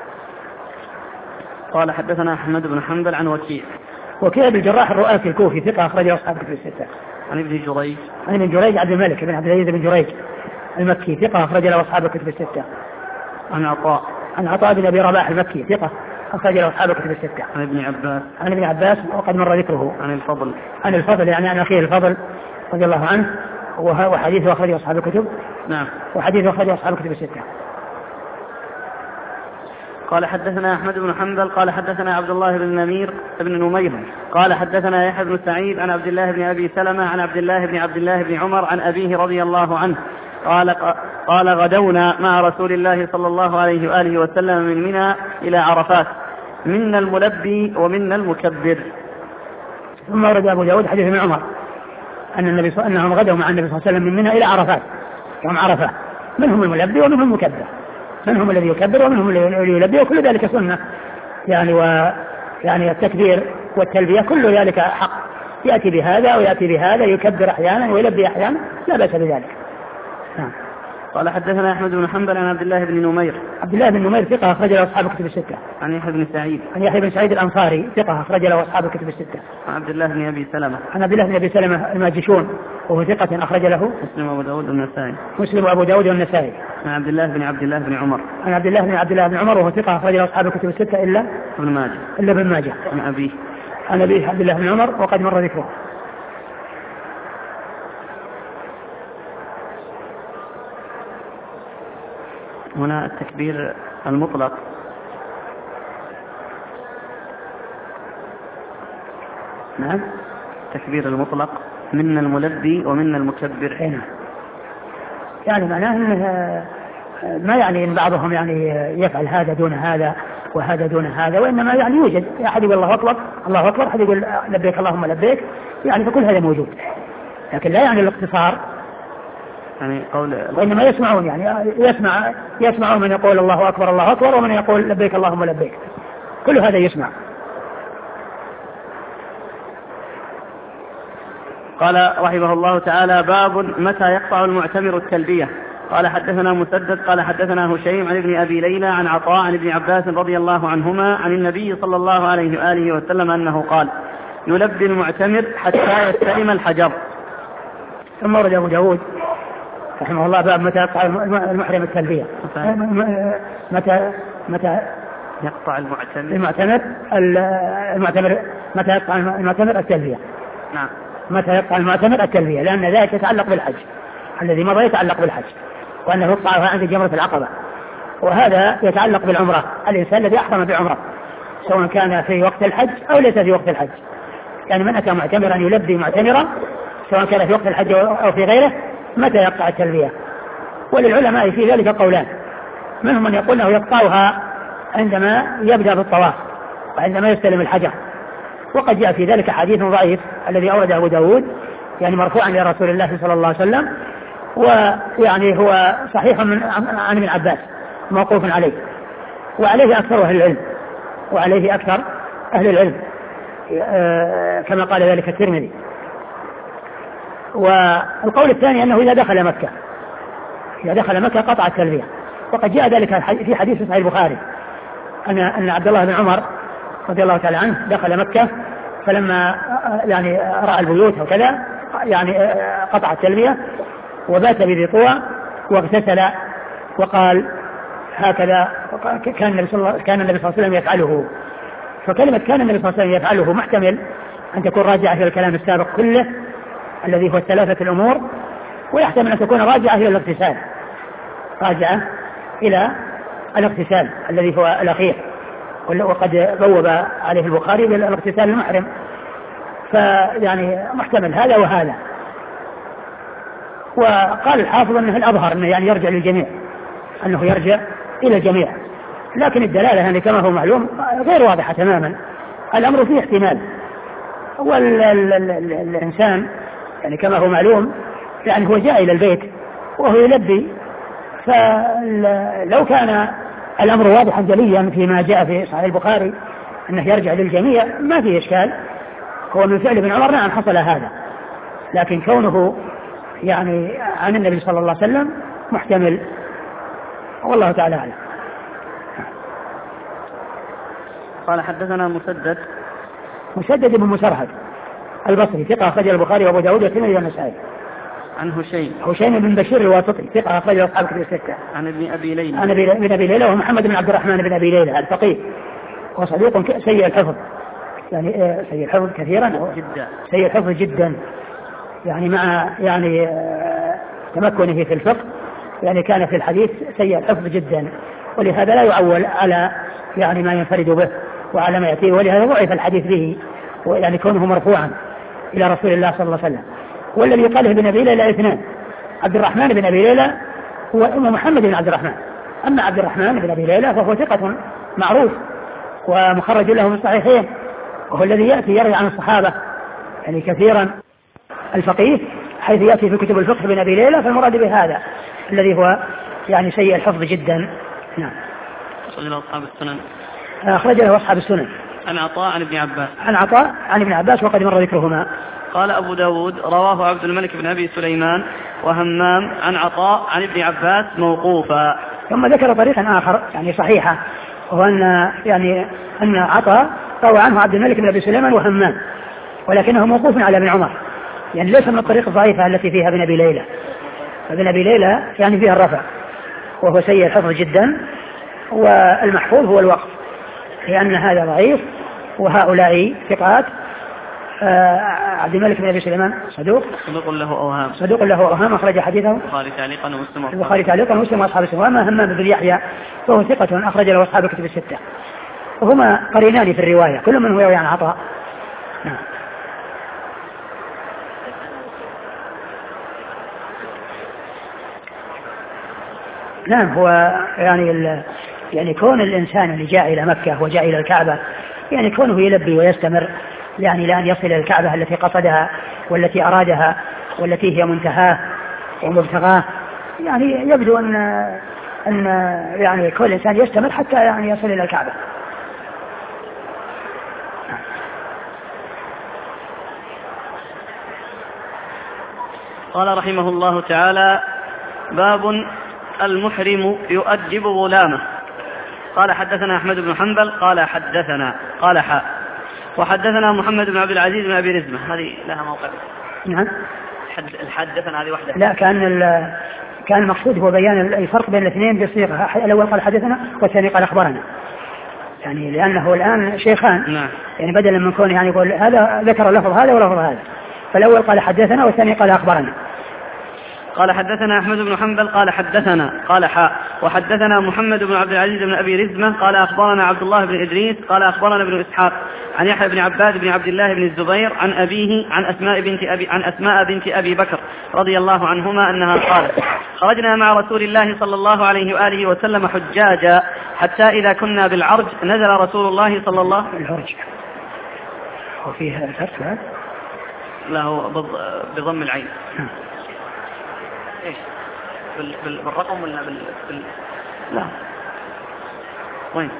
Speaker 1: قال حدثنا أحمد بن حنبل عن
Speaker 2: وكيع بن الجراح الرؤاسي الكوفي ثقة أخرجه أصحاب الكتب الستة.
Speaker 1: عن ابن جريج.
Speaker 2: عن ابن جريج عبد الملك بن عبد العزيز بن جريج المكي ثقة أخرج له أصحاب الكتب الستة. عن عطاء بن أبي رباح المكي ثقة أخرج له أصحاب الكتب الستة. عن ابن عباس وقد مر ذكره. عن الفضل يعني عن أخيه الفضل رضي الله عنه، وحديثه أخرجه أصحاب الكتب.
Speaker 1: نعم.
Speaker 2: وحديثه أخرجه أصحاب الكتب الستة.
Speaker 1: قال حدثنا أحمد بن حنبل قال حدثنا عبد الله بن نمير قال حدثنا يحيى بن سعيد عن عبد الله بن أبي سلمة عن عبد الله بن عمر عن أبيه رضي الله عنه قال غدونا مع رسول الله صلى الله عليه وآله وسلم من منى إلى عرفات، منا الملبي ومنا المكبر.
Speaker 2: ثم ورد أبو داود حديث ابن عمر أنهم غدوا مع النبي صلى الله عليه وسلم من منى إلى عرفات يوم عرفة، منهم الملبي ومنهم المكبر، منهم الذي يكبر ومنهم الذي يلبي، وكل ذلك سنة يعني التكبير والتلبية كل ذلك حق، يأتي بهذا ويأتي بهذا، يكبر أحيانا ويلبي أحيانا، لا بأس بذلك.
Speaker 1: قال حدثنا أحمد بن حنبل عن عبد الله بن
Speaker 2: نمير ثقة أخرج له أصحاب الكتب الستة.
Speaker 1: عن يحيى بن سعيد
Speaker 2: الأنصاري ثقة أخرج له أصحاب الكتب الستة.
Speaker 1: عن عبد الله بن أبي سلمة
Speaker 2: الماجشون وهو ثقة أخرج له
Speaker 1: مسلم وأبو داود والنسائي.
Speaker 2: عن عبد الله بن عبد الله بن عمر وهو ثقة أخرج له أصحاب الكتب الستة إلا ابن ماجه. عن أبيه عبد الله بن عمر وقد مر ذكره.
Speaker 1: هنا التكبير المطلق.
Speaker 2: نعم.
Speaker 1: التكبير المطلق منا الملبي ومنا المكبر.
Speaker 2: هنا يعني معناه أنه ما يعني إن بعضهم يعني يفعل هذا دون هذا وهذا دون هذا، وإنما يعني يوجد أحد يقول الله أكبر الله أكبر، أحد يقول لبيك اللهم لبيك، يعني فكل هذا موجود، لكن لا يعني الاقتصار،
Speaker 1: يعني قول
Speaker 2: وإنما يسمعون، يعني يسمعون من يقول الله أكبر الله أكبر ومن يقول لبيك اللهم لبيك، كل هذا يسمع.
Speaker 1: قال رحمه الله تعالى: باب متى يقطع المعتمر التلبية. قال حدثنا مسدد قال حدثنا هشيم عن ابن أبي ليلى عن عطاء عن ابن عباس رضي الله عنهما عن النبي صلى الله عليه وآله وسلم أنه قال: يلبي المعتمر حتى يستلم الحجر.
Speaker 2: ثم ورد أبو داود رحمه الله باب متى يقطع المحرم التلبية. متى
Speaker 1: يقطع
Speaker 2: المعتمر متى يقطع المعتمر التلبية.
Speaker 1: نعم.
Speaker 2: متى يقطع المعتمر التلبية، لأن ذلك يتعلق بالحج، الذي مضى يتعلق بالحج، وأنه يقطعها عند جمرة العقبة. وهذا يتعلق بالعمرة، الإنسان الذي أحرم بعمرة سواء كان في وقت الحج أو ليس في وقت الحج، يعني من أتى معتمرا يلبي معتمرا سواء كان في وقت الحج أو في غيره متى يقطع التلبية. وللعلماء في ذلك قولان، منهم من يقول أنه يقطعها عندما يبدأ بالطواف وعندما يستلم الحجر، وقد جاء في ذلك حديث ضعيف الذي أورده أبو داود يعني مرفوعا إلى رسول الله صلى الله عليه وسلم، ويعني هو صحيح عن ابن عباس موقوف عليه، وعليه أكثر أهل العلم، وعليه أكثر أهل العلم كما قال ذلك الترمذي. والقول الثاني أنه إذا دخل مكة قطع التلبية، وقد جاء ذلك في حديث صحيح البخاري أن عبد الله بن عمر رضي الله تعالى عنه دخل مكة، فلما يعني رأى البيوت وكذا يعني قطع التلبية وبات بذي طوى واغتسل وقال هكذا كان النبي صلى الله عليه وسلم يفعله. فكلمة كان النبي صلى الله عليه وسلم يفعله محتمل أن تكون راجعة إلى الكلام السابق كله الذي هو الثلاثة الأمور، ويحتمل أن تكون راجعة إلى الاغتسال، راجعة إلى الاغتسال الذي هو الأخير، وقد بوب عليه البخاري بالاغتسال المحرم، فيعني محتمل هذا وهذا. وقال الحافظ أنه الأظهر أنه يعني يرجع للجميع، أنه يرجع إلى الجميع، لكن الدلالة يعني كما هو معلوم غير واضحة تماما، الأمر فيه احتمال. والإنسان يعني كما هو معلوم يعني هو جاء إلى البيت وهو يلبي، فلو كان الأمر واضحا جليا فيما جاء في صحيح البخاري أنه يرجع للجميع ما فيه إشكال، هو من فعل ابن عمر نعم حصل هذا، لكن كونه يعني عن النبي صلى الله عليه وسلم محتمل، والله تعالى أعلم.
Speaker 1: قال حدثنا
Speaker 2: مسدد بن مسرهد البصري ثقة أخرجه البخاري وأبو داود والترمذي والنسائي.
Speaker 1: عن
Speaker 2: هشيم بن بشير الواسطي ثقة أخرجه أصحاب الكتب الستة.
Speaker 1: عن ابن أبي
Speaker 2: ليلى ومحمد بن عبد الرحمن بن أبي ليلى الفقيه، وصديق سيء الحفظ، يعني سيء الحفظ كثيرا
Speaker 1: جدا،
Speaker 2: سيء الحفظ جدا، يعني مع يعني تمكنه في الفقه يعني كان في الحديث سيء الحفظ جدا، ولهذا لا يعول على يعني ما ينفرد به وعلى ما يأتيه، ولهذا ضعف الحديث به، يعني كونه مرفوعا إلى رسول الله صلى الله عليه وسلم. والذي قاله ابن أبي ليلى اثنان، عبد الرحمن بن أبي ليلى ومحمد بن عبد الرحمن. أما عبد الرحمن بن أبي ليلى فهو ثقة معروف ومخرج له من الصحيحين، وهو الذي يأتي يروي عن الصحابة يعني كثيرا الفقيه، حيث يأتي في كتب الفقه بن أبي ليلى، فالمراد بهذا الذي هو يعني سيء الحفظ جدا. نعم. أخرج له أصحاب السنن.
Speaker 1: عن عطاء
Speaker 2: عن ابن عباس وقد مر ذكرهما.
Speaker 1: قال أبو داود رواه عبد الملك بن أبي سليمان وهمام عن عطاء عن ابن عباس موقوفا.
Speaker 2: ثم ذكر طريقا آخر يعني صحيحة، وهو أن عطاء روى عنه عبد الملك بن أبي سليمان وهمام، ولكنه موقوف على ابن عمر، يعني ليس من الطريق الضعيفة التي فيها ابن أبي ليلى. ابن أبي ليلى يعني فيها الرفع وهو سيء الحفظ جدا، والمحفوظ هو الوقف، لأن هذا ضعيف وهؤلاء ثقات. عبد الملك بن أبي سليمان صدوق له أوهام أخرج حديثه البخاري تعليقا ومسلم وأصحاب السنن. وأما همام بن يحيى فهو ثقة أخرج له أصحاب الكتب الستة، وهما قرينان في الرواية، كل من هو يروي عن عطاء. نعم هو يعني كون الإنسان اللي جاء إلى مكة وجاء إلى الكعبة يعني كونه يلبي ويستمر يعني لأن يصل إلى الكعبة التي قصدها والتي أرادها والتي هي منتهاه ومبتغاه، يعني يبدو أن يعني كل إنسان يستمر حتى يعني يصل إلى الكعبة.
Speaker 1: قال رحمه الله تعالى: باب المحرم يؤدب غلامه. قال حدثنا أحمد بن حنبل قال وحدثنا محمد بن عبد العزيز بن أبي رزمة. هذه لها موقع.
Speaker 2: نعم.
Speaker 1: حدثنا هذه وحدة.
Speaker 2: لا، كان المقصود هو بيان الفرق بين الاثنين بصيغة، الأول قال حدثنا والثاني قال أخبرنا، يعني لأنه الآن شيخان.
Speaker 1: نعم.
Speaker 2: يعني بدلا من كونه يعني يقول هذا ذكر لفظ هذا ولفظ هذا، فالأول قال حدثنا والثاني قال أخبرنا.
Speaker 1: قال حدثنا أحمد بن حنبل قال حدثنا قال حاء وحدثنا محمد بن عبد العزيز بن أبي رزمة قال أخبرنا عبد الله بن إدريس قال أخبرنا ابن إسحاق عن يحيى بن عباد بن عبد الله بن الزبير عن أبيه عن أسماء بنت أبي بكر رضي الله عنهما أنها قالت خرجنا مع رسول الله صلى الله عليه وآله وسلم حجاجا حتى إذا كنا بالعرج نزل رسول الله صلى الله
Speaker 2: العرج وفيها الفتح
Speaker 1: لا هو بضم العين إيش بالرقم ولا لا وين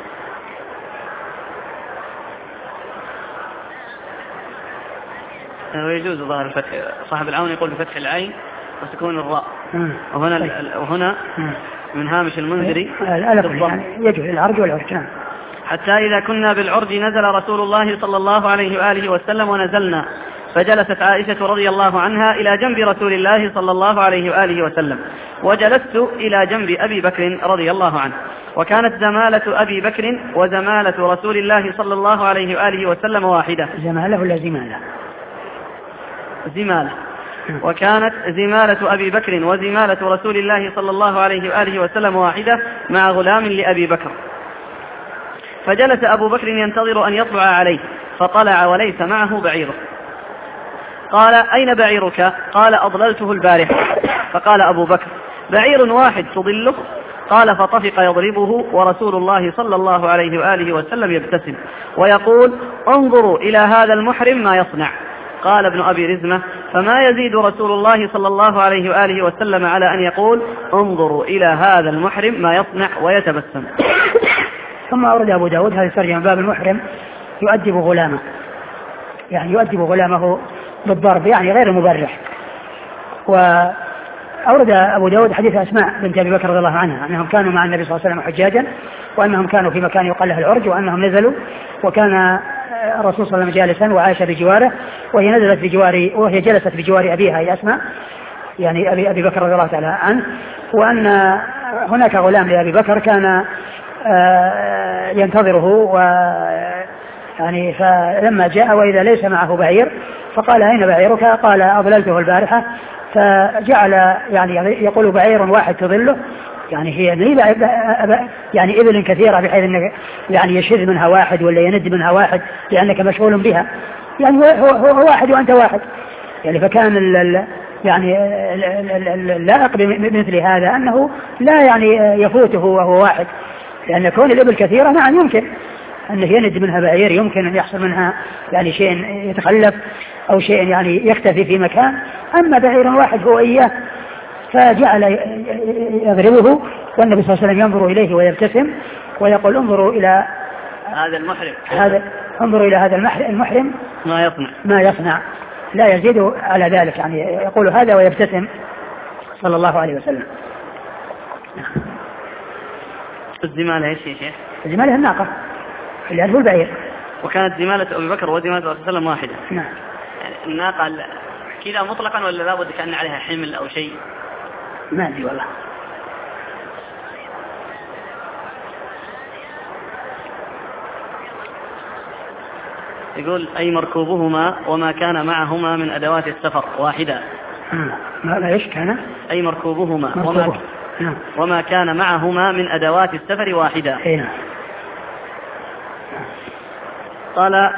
Speaker 1: ويجوز ظاهر الفتح صاحب العون يقول بفتح العين وسكون الراء وهنا من هامش المنذري
Speaker 2: يعني يجوز العرج والعرج.
Speaker 1: حتى إذا كنا بالعرج نزل رسول الله صلى الله عليه وآله وسلم ونزلنا فجلست عائشة رضي الله عنها إلى جنب رسول الله صلى الله عليه وآله وسلم وجلست إلى جنب أبي بكر رضي الله عنه وكانت زمالة أبي بكر وزمالة رسول الله صلى الله عليه وآله وسلم واحدة.
Speaker 2: زمالة ولا زمالة؟
Speaker 1: زمالة. وكانت زمالة أبي بكر وزمالة رسول الله صلى الله عليه وآله وسلم واحدة مع غلام لأبي بكر. فجلس أبو بكر ينتظر أن يطلع عليه فطلع وليس معه بعيره. قال أين بعيرك؟ قال أضللته البارحة. فقال أبو بكر بعير واحد تضله؟ قال فطفق يضربه ورسول الله صلى الله عليه وآله وسلم يبتسم ويقول انظروا إلى هذا المحرم ما يصنع. قال ابن أبي رزمة فما يزيد رسول الله صلى الله عليه وآله وسلم على أن يقول انظروا إلى هذا المحرم ما يصنع ويتبسم.
Speaker 2: ثم أورد أبو داود هذا الترجمة باب المحرم يؤدب غلامه، يعني يؤدب غلامه بالضرب يعني غير مبرح. وأورد أبو داود حديث أسماء بنت أبي بكر رضي الله عنها أنهم كانوا مع النبي صلى الله عليه وسلم حجاجا وأنهم كانوا في مكان يقال له العرج وأنهم نزلوا وكان الرسول صلى الله عليه وسلم جالسا وعائشة بجواره وهي جلست بجوار أبيها هي أسماء يعني أبي بكر رضي الله تعالى عنه، وأن هناك غلام لأبي بكر كان ينتظره يعني فلما جاء وإذا ليس معه بعير فقال أين بعيرك؟ قال أضللته البارحة. فجعل يعني يقول بعير واحد تضله يعني هي يعني إبل كثيرة بحيث أنك يعني يشذ منها واحد ولا يند منها واحد لأنك مشغول بها، يعني هو واحد وأنت واحد يعني. فكان يعني اللائق بمثل هذا أنه لا يعني يفوته وهو واحد، لأن كون الإبل كثيرة نعم يمكن أنه يند منها بعير، يمكن أن يحصل منها يعني شيء يتخلف أو شيء يعني يختفي في مكان، أما بعير واحد هو إياه. فجعل يضربه والنبي صلى الله عليه وسلم ينظر إليه ويبتسم ويقول انظروا إلى
Speaker 1: هذا المحرم
Speaker 2: انظروا إلى هذا المحرم ما يصنع لا يزيد على ذلك، يعني يقول هذا ويبتسم صلى الله عليه وسلم.
Speaker 1: الزمالة ايش يا شيخ؟
Speaker 2: الزمالة الناقة اللي هو البعير.
Speaker 1: وكانت زمالة أبي بكر وزمالة الرسول صلى الله عليه وسلم واحدة.
Speaker 2: نعم.
Speaker 1: يعني الناقة كذا مطلقا ولا لابد كأن عليها حمل أو شيء؟
Speaker 2: ما أدري والله.
Speaker 1: يقول أي مركوبهما وما كان معهما من أدوات السفر واحدة.
Speaker 2: ما إيش كان؟
Speaker 1: أي مركوبهما وما كان معهما من أدوات السفر واحدة.
Speaker 2: قال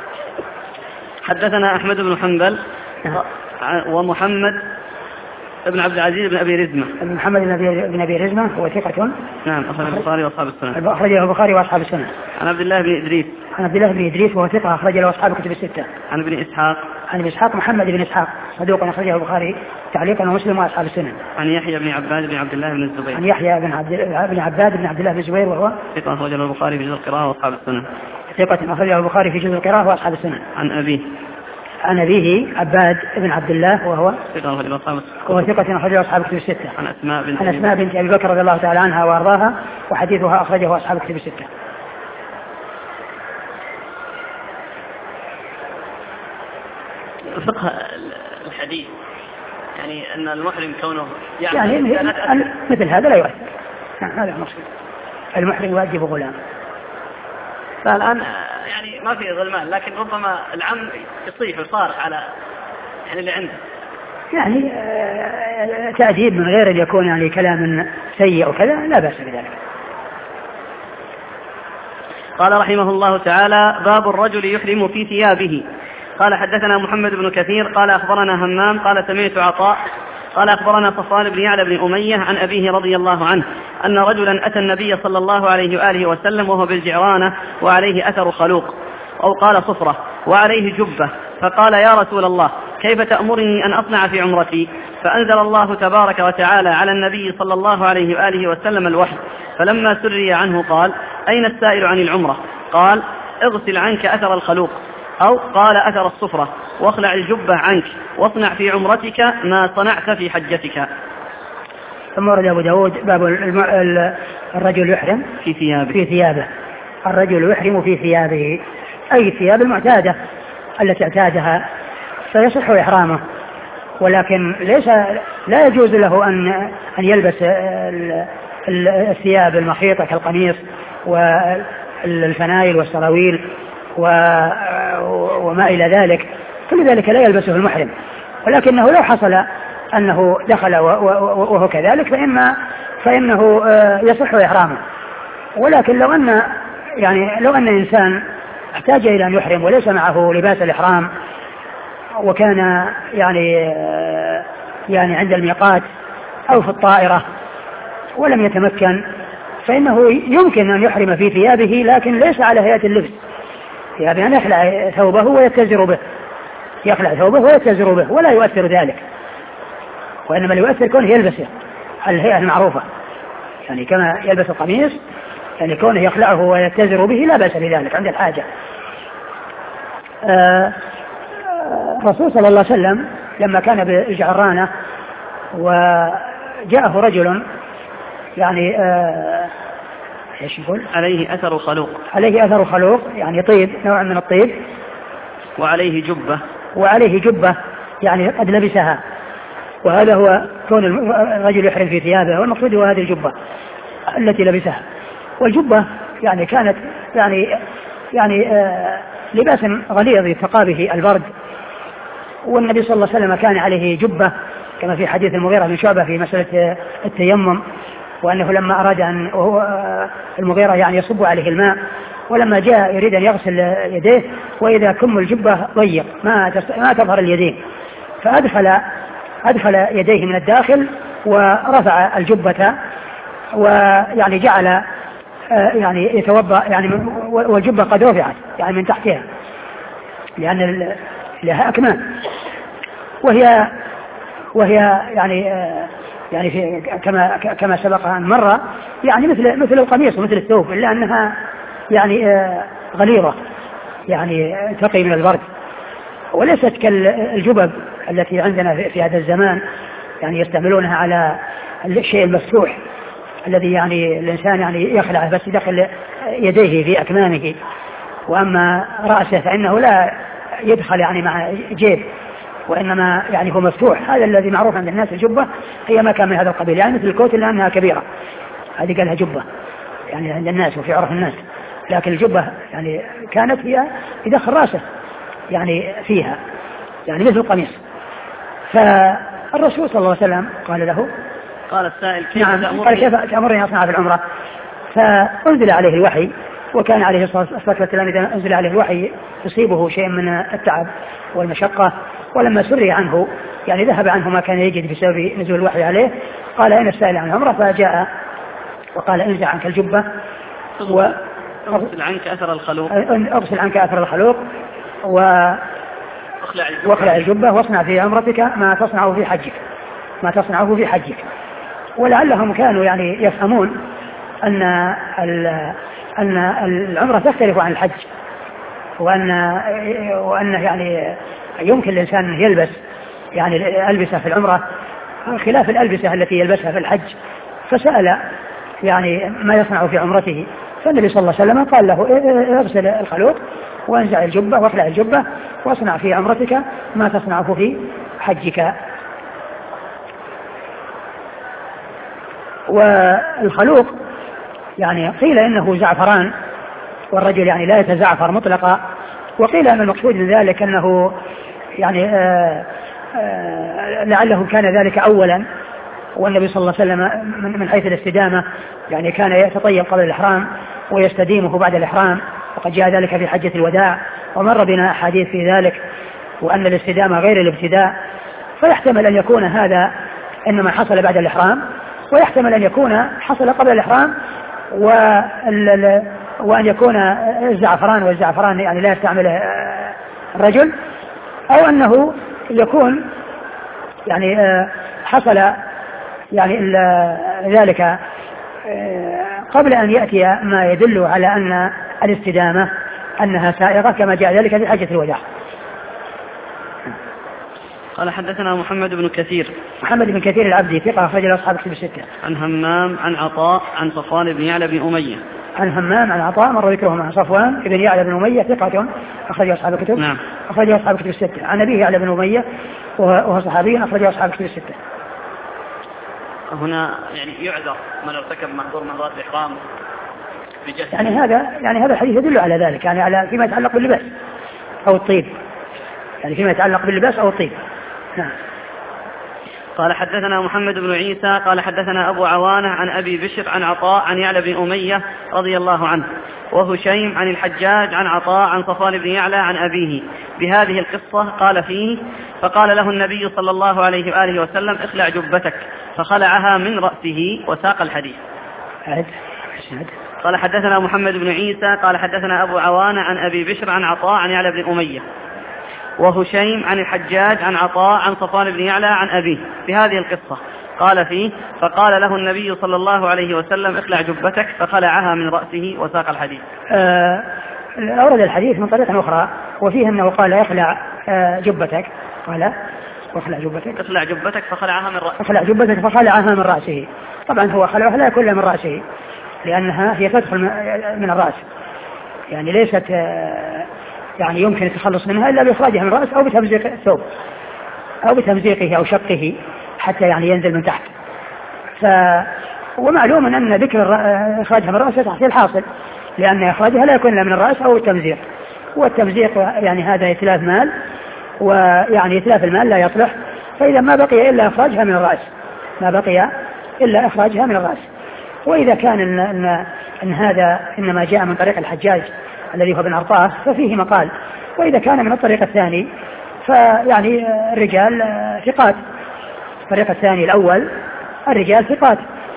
Speaker 1: حدثنا أحمد بن حنبل ومحمد ابن عبد العزيز بن أبي رزمة.
Speaker 2: محمد بن أبي رزمة هو ثقة.
Speaker 1: نعم أخرجه البخاري وأصحاب السنن.
Speaker 2: أخرجه البخاري وأصحاب السنن.
Speaker 1: عن عبد الله بن إدريس
Speaker 2: وهو ثقة أخرج له أصحاب الكتب الستة.
Speaker 1: عن ابن إسحاق
Speaker 2: محمد بن إسحاق صدوق أخرجه البخاري تعليقا ومسلم وأصحاب السنن.
Speaker 1: عن يحيى بن عباد بن عبد الله بن الزبير.
Speaker 2: عن يحيى بن عباد بن عبد الله بن الزبير وهو
Speaker 1: ثقة أخرجه البخاري في جزء القراءة وأصحاب السنن.
Speaker 2: ثقة أخرجه البخاري في جزء القراءة وأصحاب السنن. عن أبيه عباد بن عبد الله وهو ثقة أخرجه أصحاب الكتب الستة.
Speaker 1: عن
Speaker 2: أسماء بنت أبي بكر رضي الله تعالى عنها وأرضاها وحديثها أخرجه أصحاب الكتب الستة.
Speaker 1: فقه الحديث يعني أن المحرم كونه
Speaker 2: يعني مثل هذا لا يؤثر، هذا مقصود المحرم يواجب غلام.
Speaker 1: فالآن يعني ما في ظلمان، لكن ربما العم يصيح ويصارخ على يعني اللي عنده
Speaker 2: يعني تأديب من غير أن يكون يعني كلام سيء وكذا لا بأس بذلك.
Speaker 1: قال رحمه الله تعالى: باب الرجل يحرم في ثيابه. قال حدثنا محمد بن كثير قال أخبرنا همام قال سمعت عطاء قال أخبرنا صفوان بن يعلى بن أمية عن أبيه رضي الله عنه أن رجلا أتى النبي صلى الله عليه وآله وسلم وهو بالجعرانة وعليه أثر خلوق أو قال صفرة وعليه جبة، فقال: يا رسول الله، كيف تأمرني أن أصنع في عمرتي؟ فأنزل الله تبارك وتعالى على النبي صلى الله عليه وآله وسلم الوحي، فلما سري عنه قال: أين السائل عن العمرة؟ قال: اغسل عنك أثر الخلوق، أو قال أثر الصفرة، واخلع الجبة عنك، واصنع في عمرتك ما صنعت في حجتك.
Speaker 2: ثم ورد أبو داود باب الرجل يحرم
Speaker 1: في
Speaker 2: ثيابه. الرجل يحرم في ثيابه أي الثياب المعتادة التي اعتادها فيصح إحرامه، ولكن لا يجوز له أن يلبس الثياب المخيطة كالقميص والفنايل والسراويل وما إلى ذلك، كل ذلك لا يلبسه المحرم. ولكنه لو حصل أنه دخل وهو كذلك فإنه يصح إحرامه. ولكن لو أن إنسان احتاج إلى أن يحرم وليس معه لباس الإحرام وكان يعني عند الميقات أو في الطائرة ولم يتمكن، فإنه يمكن أن يحرم في ثيابه، لكن ليس على هيئة اللبس، يعني أن يخلع ثوبه ويتزر به ولا يؤثر ذلك، وإنما يؤثر كونه يلبسه الهيئة المعروفة، يعني كما يلبس القميص، يعني كونه يخلعه ويتزر به لا بأس بذلك عند الحاجة. الرسول صلى الله عليه وسلم لما كان بالجعرانة وجاءه رجل يعني ايش يقول؟
Speaker 1: عليه أثر خلوق
Speaker 2: يعني طيب، نوع من الطيب، وعليه جبة يعني قد لبسها، وهذا هو كون الرجل يحرم في ثيابه، والمقصود هو هذه الجبة التي لبسها. والجبة يعني كانت يعني لباس غليظ يتقى به البرد، والنبي صلى الله عليه وسلم كان عليه جبة كما في حديث المغيرة بن شعبة في مسألة التيمم، وأنه لما أراد أن وهو المغيرة يعني يصب عليه الماء، ولما جاء يريد أن يغسل يديه وإذا كم الجبة ضيق ما تظهر اليدين، فأدخل يديه من الداخل ورفع الجبة ويعني جعل يعني يتوضأ يعني والجبة قد رفعت يعني من تحتها لأن لها أكمام، وهي يعني في كما سبق أن مر يعني مثل القميص ومثل الثوب، إلا أنها يعني غليظة يعني تقي من البرد، وليست كالجبب التي عندنا في هذا الزمان يعني يستعملونها على الشيء المفتوح الذي يعني الإنسان يعني يخلعه بس يدخل يديه في أكمامه، وأما رأسه فإنه لا يدخل يعني مع جيب، وإنما يعني هو مفتوح. هذا الذي معروف عند الناس الجبة هي ما كان من هذا القبيل، يعني مثل الكوت إلا أنها كبيرة، هذه قالها جبة يعني عند الناس وفي عرف الناس، لكن الجبة يعني كانت هي يدخل رأسه يعني فيها يعني مثل القميص. فالرسول صلى الله عليه وسلم قال له،
Speaker 1: قال السائل:
Speaker 2: كيف تأمرني أصنع في العمرة؟ فأنزل عليه الوحي، وكان عليه الصلاة والسلام إذا أنزل عليه الوحي يصيبه شيء من التعب والمشقة، ولما سري عنه يعني ذهب عنه ما كان يجد بسبب نزول الوحي عليه، قال: أين السائل عن العمرة؟ فجاء وقال: انزع عنك الجبة
Speaker 1: أغسل عنك أثر الخلوق
Speaker 2: واخلع الجبة واصنع في عمرتك ما تصنعه في حجك. ولعلهم كانوا يعني يفهمون أن العمرة تختلف عن الحج، وأن يعني يمكن الإنسان يلبس يعني ألبسة في العمرة خلاف الألبسة التي يلبسها في الحج، فسأل يعني ما يصنع في عمرته، فالنبي صلى الله عليه وسلم قال له: اغسل الخلوق وانزع الجبة واخلع الجبة واصنع في عمرتك ما تصنعه في حجك. والخلوق يعني قيل إنه زعفران، والرجل يعني لا يتزعفر مطلقا، وقيل أن المقصود من ذلك أنه يعني لعله كان ذلك أولا، والنبي صلى الله عليه وسلم من حيث الاستدامة يعني كان يتطيب قبل الإحرام ويستديمه بعد الإحرام، وقد جاء ذلك في حجة الوداع، ومر بنا أحاديث في ذلك، وأن الاستدامة غير الابتداء. فيحتمل أن يكون هذا إنما حصل بعد الإحرام، ويحتمل أن يكون حصل قبل الإحرام، وأن يكون الزعفران، والزعفران يعني لا يستعمله الرجل، أو أنه يكون يعني حصل يعني ذلك قبل أن يأتي ما يدل على أن الاستدامة أنها سائغة، كما جاء ذلك في حجة الوداع.
Speaker 1: قال حدثنا محمد بن كثير.
Speaker 2: محمد بن كثير العبدي ثقة أخرج له أصحاب الكتب الستة.
Speaker 1: عن همام عن عطاء عن صفوان بن يعلى بن أمية.
Speaker 2: عن همام عن عطاء مر ذكرهما. عن صفوان بن يعلى بن أمية ثقة أخرج أصحاب الكتب.
Speaker 1: نعم.
Speaker 2: أخرج أصحاب الكتب الستة. عن أبيه يعلى بن أمية وهو صحابي أخرج أصحاب الكتب الستة.
Speaker 1: هنا يعني يعذر من ارتكب محظور من ذات الإحرام بجهل.
Speaker 2: يعني هذا الحديث يدل على ذلك، يعني على فيما يتعلق باللباس أو الطيب، يعني فيما يتعلق باللباس أو الطيب. نعم.
Speaker 1: قال حدثنا محمد بن عيسى قال حدثنا أبو عوانة عن أبي بشر عن عطاء عن يعلى بن أمية رضي الله عنه، وهشيم عن الحجاج عن عطاء عن صفوان بن يعلى عن أبيه بهذه القصة. قال فيه: فقال له النبي صلى الله عليه وآله وسلم: اخلع جبتك، فخلعها من رأسه، وساق الحديث. قال حدثنا محمد بن عيسى قال حدثنا أبو عوانة عن أبي بشر عن عطاء عن يعلى بن أمية، وهشيم عن الحجاج عن عطاء عن صفوان بن يعلى عن أبيه بهذه القصة. قال فيه: فقال له النبي صلى الله عليه وسلم: اخلع جبتك، فخلعها من رأسه، وساق الحديث.
Speaker 2: أورد الحديث من طريقة أخرى، وفيه أنه قال: اخلع جبتك، قال: واخلع جبتك،
Speaker 1: اخلع جبتك فخلعها من رأسه،
Speaker 2: اخلع جبتك فخلعها من رأسه. طبعا هو خلعها لا كلها من رأسه، لأنها هي تدخل من الرأس، يعني ليست يعني يمكن التخلص منها إلا بإخراجها من الرأس أو بتمزيق الثوب أو بتمزيقه أو شقه حتى يعني ينزل من تحت. ومعلوم أن ذكر إخراجها من الرأس تحصيل الحاصل، لأن إخراجها لا يكون إلا من الرأس أو التمزيق، والتمزيق يعني هذا إتلاف مال، ويعني إتلاف المال لا يصلح، فإذا ما بقي إلا إخراجها من الرأس، ما بقي إلا إخراجها من الرأس. وإذا كان إن هذا إنما جاء من طريق الحجاج الذي هو بن عرطاه ففيه مقال، وإذا كان من الطريق الثاني فيعني الرجال ثقات، الطريق الثاني الأول الرجال ثقات،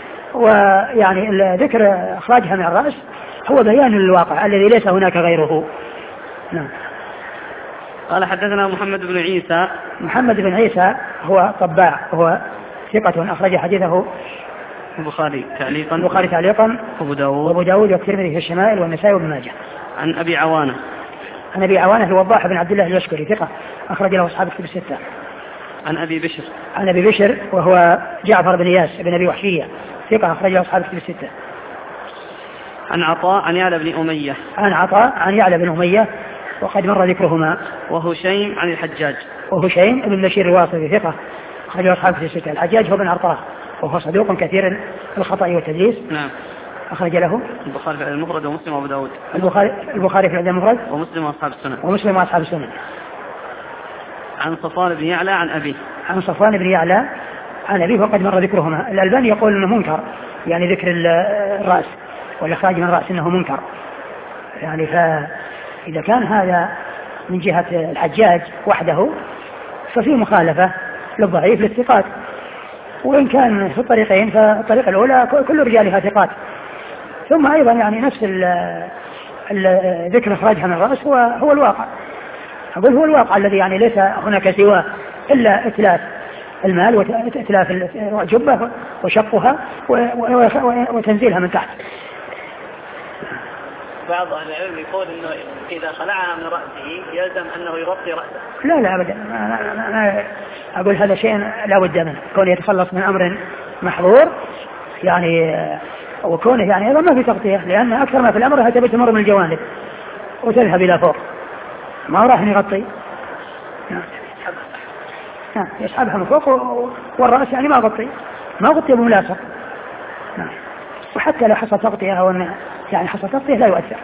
Speaker 2: ويعني ذكر إخراجها من الرأس هو بيان للواقع الذي ليس هناك غيره. نعم.
Speaker 1: قال حدثنا محمد بن عيسى.
Speaker 2: محمد بن عيسى هو طباع، هو ثقة أخرج حديثه
Speaker 1: البخاري تعليقا،
Speaker 2: البخاري تعليقا،
Speaker 1: وابو داود
Speaker 2: والترمذي في الشمائل والنسائي وابن ماجه.
Speaker 1: عن أبي عوانة.
Speaker 2: عن أبي عوانة الوضاح بن عبد الله اليشكري ثقة أخرج له أصحاب الكتب الستة.
Speaker 1: عن أبي بشر.
Speaker 2: عن أبي بشر وهو جعفر بن إياس بن أبي وحشية ثقة أخرج له أصحاب الكتب الستة.
Speaker 1: عن عطاء عن يعلى بن أمية.
Speaker 2: عن عطاء عن يعلى بن أمية وقد مر ذكرهما.
Speaker 1: وهشيم عن الحجاج.
Speaker 2: وهشيم بن بشير الواصفي ثقة أخرج له أصحاب الكتب الستة. الحجاج هو بن عرطاه وهو صدوق كثير الخطأ والتدليس.
Speaker 1: نعم.
Speaker 2: أخرج له
Speaker 1: البخاري في المفرد ومسلم وأبو داود.
Speaker 2: البخاري في المفرد
Speaker 1: ومسلم وأصحاب السنن.
Speaker 2: ومسلم وأصحاب السنن.
Speaker 1: عن صفوان بن يعلى عن أبيه. عن
Speaker 2: صفوان بن يعلى عن أبيه وقد مر ذكرهما. الألباني يقول أنه منكر، يعني ذكر الرأس والإخراج من الرأس أنه منكر، يعني فإذا كان هذا من جهة الحجاج وحده ففي مخالفة للضعيف للثقات، وإن كان في الطريقين فالطريقة الأولى كل رجالها ثقات. ثم أيضا يعني نفس ذكر إخراجها من الرأس هو الواقع، أقول هو الواقع الذي يعني ليس هناك سواه إلا إتلاف المال وإتلاف الجبة وشقها وتنزيلها من تحت.
Speaker 1: بعض أهل العلم يقول إنه إذا خلعها من رأسه يلزم أنه يغطي رأسه.
Speaker 2: لا أبدا، أنا أقول هذا شيء لا بد منه، كونه يتخلص من أمر محظور يعني، وكونه يعني أيضا ما في تغطية، لأن أكثر ما في الأمر هتبي تمر من الجوانب وتذهب إلى فوق، ما راح يغطي. يسحبها من فوق، والرأس يعني ما غطي بملاصق. وحتى لو حصل تغطية أو يعني حصل تغطية لا يؤثر.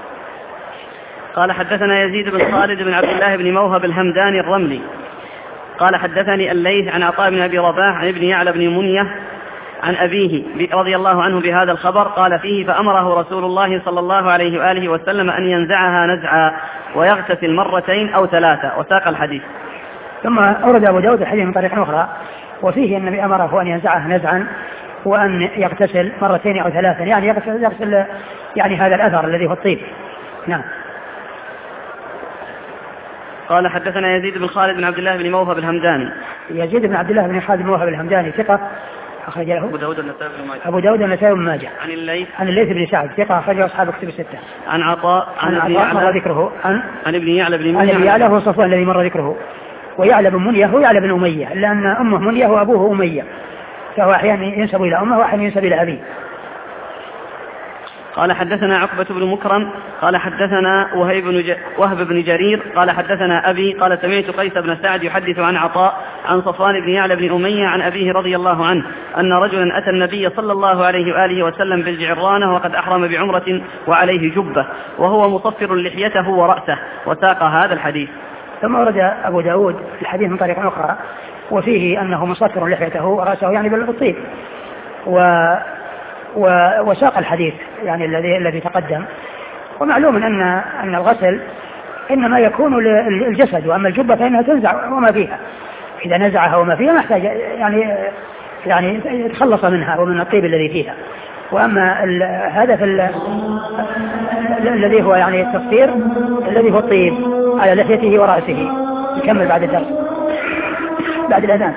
Speaker 1: قال حدثنا يزيد بن خالد بن عبد الله بن موهب الهمداني الرملي قال حدثني الليث عن عطاء بن أبي رباح عن ابن يعلى بن منية عن أبيه رضي الله عنه بهذا الخبر. قال فيه: فأمره رسول الله صلى الله عليه وآله وسلم أن ينزعها نزعا ويغتسل مرتين أو ثلاثة، وساق الحديث.
Speaker 2: ثم أورد أبو داود الحديث من طريق أخرى وفيه النبي أمره أن ينزعها نزعا وأن يغتسل مرتين أو ثلاثا، يعني يغسل يعني هذا الأثر الذي هو الطيب. نعم.
Speaker 1: قال حدثنا يزيد بن خالد بن عبد الله بن موهب الهمداني.
Speaker 2: يزيد بن عبد الله بن خالد بن موهب الهمداني ثقة أخرج له
Speaker 1: أبو داود والنسائي بن ماجه.
Speaker 2: أبو داود والنسائي بن ماجه.
Speaker 1: عن
Speaker 2: الليث بن سعد ثقة أخرج أصحاب الكتب الستة.
Speaker 1: عن عطاء
Speaker 2: عن مر ذكره
Speaker 1: عن ابن يعلى بن منية.
Speaker 2: عن ابن يعلى هو صفوان الذي مر ذكره، ويعلى بن منية هو يعلى بن أمية، لأن أمه منية وأبوه أمية، فهو أحيانا ينسب إلى أمه وأحيانا ينسب إلى أبيه.
Speaker 1: قال حدثنا عقبة بن مكرم قال حدثنا وهب بن جرير قال حدثنا أبي قال سمعت قيس بن سعد يحدث عن عطاء عن صفوان بن يعلى بن أمية عن أبيه رضي الله عنه أن رجلا أتى النبي صلى الله عليه وآله وسلم بالجعرانة وقد أحرم بعمرة وعليه جبة وهو مصفر لحيته ورأسه، وساق هذا الحديث.
Speaker 2: ثم ورد أبو داود الحديث من طريق أخرى وفيه أنه مصفر لحيته ورأسه يعني بالطيب، وساق الحديث يعني الذي تقدم. ومعلوم أن الغسل إنما يكون للجسد، وأما الجبة فإنها تنزع وما فيها، إذا نزعها وما فيها محتاج يعني يتخلص منها ومن الطيب الذي فيها. وأما هذا الذي هو يعني التصفير الذي هو الطيب على لحيته ورأسه. نكمل بعد الدرس بعد الأذان.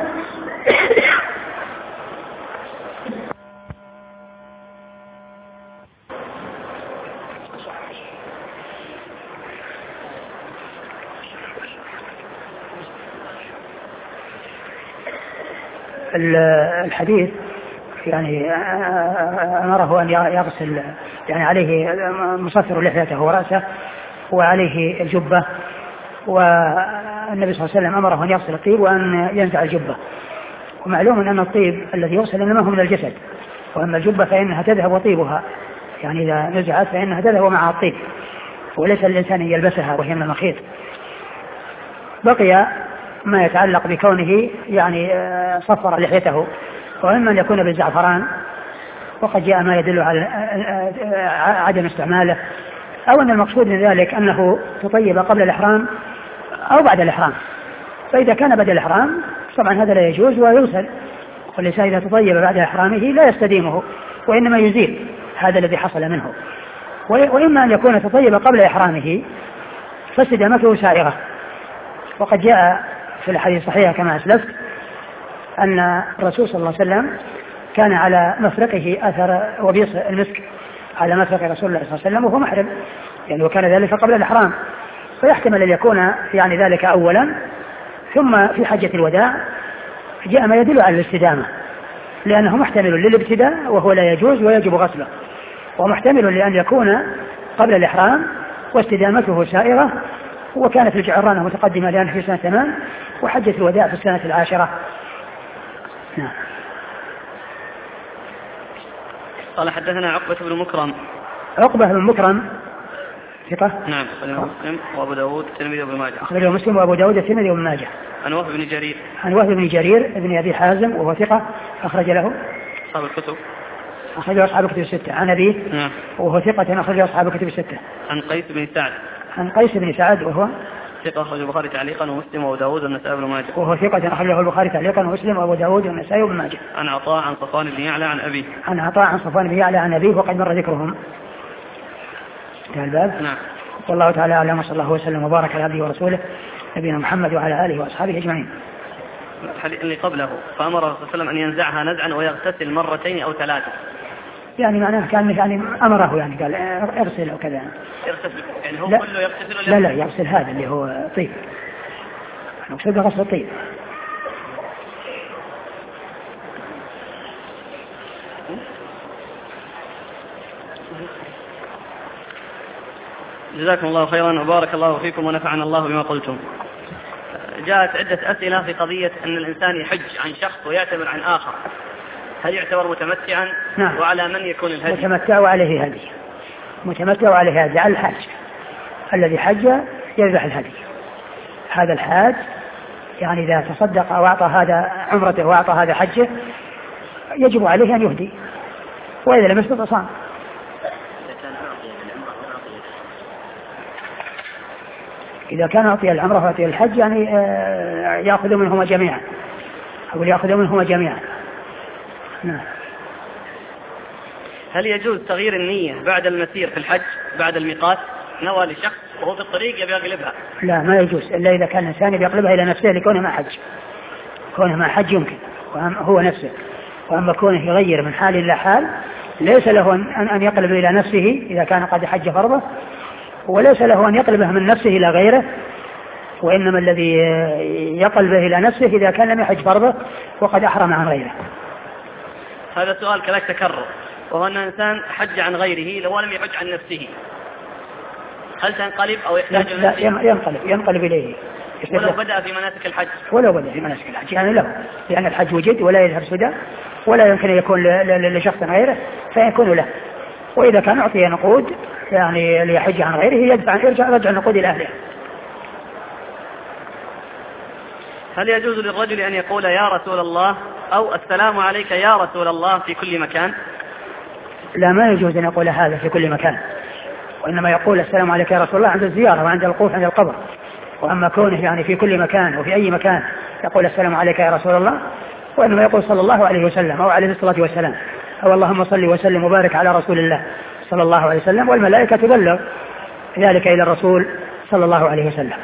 Speaker 2: الحديث يعني أمره أن يغسل، يعني عليه مصفر لحيته ورأسه وعليه الجبة، والنبي صلى الله عليه وسلم أمره أن يغسل الطيب وأن ينزع الجبة. ومعلوم أن الطيب الذي يغسل إنما هو من الجسد، وأما الجبة فإنها تذهب وطيبها، يعني إذا نزعت فإنها تذهب مع الطيب، وليس الإنسان يلبسها وهي من المخيط. بقي ما يتعلق بكونه يعني صفر لحيته، وإما أن يكون بالزعفران، وقد جاء ما يدل على عدم استعماله، أو أن المقصود من ذلك أنه تطيب قبل الإحرام أو بعد الإحرام. فإذا كان بعد الإحرام طبعا هذا لا يجوز ويغسل، والإنسان إذا تطيب بعد إحرامه لا يستديمه وإنما يزيل هذا الذي حصل منه. وإما أن يكون تطيب قبل إحرامه فاستدامته سائغة، وقد جاء في الحديث الصحيح كما أسلفت أن الرسول صلى الله عليه وسلم كان على مفرقه أثر وبيص المسك على مفرق رسول الله صلى الله عليه وسلم وهو محرم، يعني وكان ذلك قبل الإحرام، فيحتمل أن يكون يعني ذلك أولا، ثم في حجة الوداع جاء ما يدل على الاستدامة، لأنه محتمل للابتداء وهو لا يجوز ويجب غسله، ومحتمل لأن يكون قبل الإحرام واستدامته سائرة، وكانت الجعرانة متقدمة لأنه في سنة 8 وحجة الوداع في السنة 10. نعم.
Speaker 1: قال حدثنا عقبة بن مكرم.
Speaker 2: عقبة بن مكرم ثقة.
Speaker 1: نعم. مسلم وأبو داود الترمذي وابن ماجه.
Speaker 2: أخرجه مسلم وأبو داود الترمذي وابن ماجه.
Speaker 1: عن وهب بن جرير.
Speaker 2: عن وهب بن جرير ابن أبي حازم وهو ثقة أخرج له
Speaker 1: أصحاب الكتب.
Speaker 2: أخرجه أصحاب الكتب الستة. عن أبيه
Speaker 1: نعم.
Speaker 2: وهو ثقة أخرجه أصحاب الكتب الستة.
Speaker 1: عن قيس بن سعد.
Speaker 2: عن قيس بن سعد وهو
Speaker 1: ثقة أخرجه البخاري تعليقا ومسلم وأبو داود والنسائي وابن ماجه.
Speaker 2: وهو ثقة أخرجه البخاري تعليقا ومسلم وأبو داود والنسائي وابن ماجه.
Speaker 1: عن عطاء عن صفوان بن يعلى عن أبيه.
Speaker 2: عن عطاء عن صفوان بن يعلى عن أبيه وقد مر ذكرهم. انتهى الباب.
Speaker 1: نعم.
Speaker 2: والله تعالى أعلم وصلى الله وسلم وبارك على عبده ورسوله نبينا محمد وعلى آله وأصحابه أجمعين.
Speaker 1: الحديث اللي قبله فأمر صلى الله عليه وسلم أن ينزعها نزعا ويغتسل مرتين أو 3.
Speaker 2: يعني معناه كان يعني أمره يعني قال اغسل أو كذا.
Speaker 1: يغتسل يعني هو كله يغتسل
Speaker 2: ولا لا يغسل هذا اللي هو طيب. نقصد غسل الطيب.
Speaker 1: جزاكم الله خيرا وبارك الله فيكم ونفعنا الله بما قلتم. جاءت عدة أسئلة في قضية أن الإنسان يحج عن شخص ويعتمر عن آخر، هل يعتبر متمتعا؟
Speaker 2: نعم.
Speaker 1: وعلى من يكون الهدي؟
Speaker 2: متمتع وعليه هدي. متمتع وعليه هدي على الحاج الذي حج يذبح الهدي. هذا الحاج يعني إذا تصدق أو أعطى هذا عمرته وأعطى هذا حجه يجب عليه أن يهدي، وإذا لم يستطع صام. إذا كان أعطي العمرة وأعطي الحج يعني يأخذ منهما جميعا، أو يأخذ منهما جميعا. نعم.
Speaker 1: هل يجوز تغيير النية بعد المسير في الحج بعد الميقات؟ نوى لشخص وهو في الطريق يبي يقلبها.
Speaker 2: لا، ما يجوز إلا إذا كان الإنسان يقلبها إلى نفسه لكونه ما حج. كونه ما حج يمكن هو نفسه، وأما كونه يغير من حال إلى حال ليس له أن يقلب إلى نفسه إذا كان قد حج فرضه، وليس له أن يقلبه من نفسه إلى غيره، وإنما الذي يقلبه إلى نفسه إذا كان لم يحج فرضه وقد أحرم عن غيره.
Speaker 1: هذا سؤال كذلك تكرر، وهو أن الإنسان حج عن غيره لو لم يحج عن نفسه، هل تنقلب أو يحتاج
Speaker 2: ينقلب إليه
Speaker 1: ولو بدأ في مناسك الحج؟
Speaker 2: ولو بدأ في مناسك الحج يعني له، لأن الحج وجد ولا يذهب سدى ولا يمكن أن يكون لشخص غيره فيكون له. وإذا كان أعطي نقود يعني ليحج عن غيره يرجع النقود إلى أهله.
Speaker 1: هل يجوز للرجل أن يقول يا رسول الله أو السلام عليك يا رسول الله في كل مكان؟
Speaker 2: لا، ما يجوز أن يقول هذا في كل مكان، وإنما يقول السلام عليك يا رسول الله عند الزيارة وعند الوقوف عند القبر. وأما كونه يعني في كل مكان وفي أي مكان يقول السلام عليك يا رسول الله، وإنما يقول صلى الله عليه وسلم أو عليه الصلاة والسلام أو اللهم صل وسلم وبارك على رسول الله صلى الله عليه وسلم، والملائكة تبلغ ذلك إلى الرسول صلى الله عليه وسلم.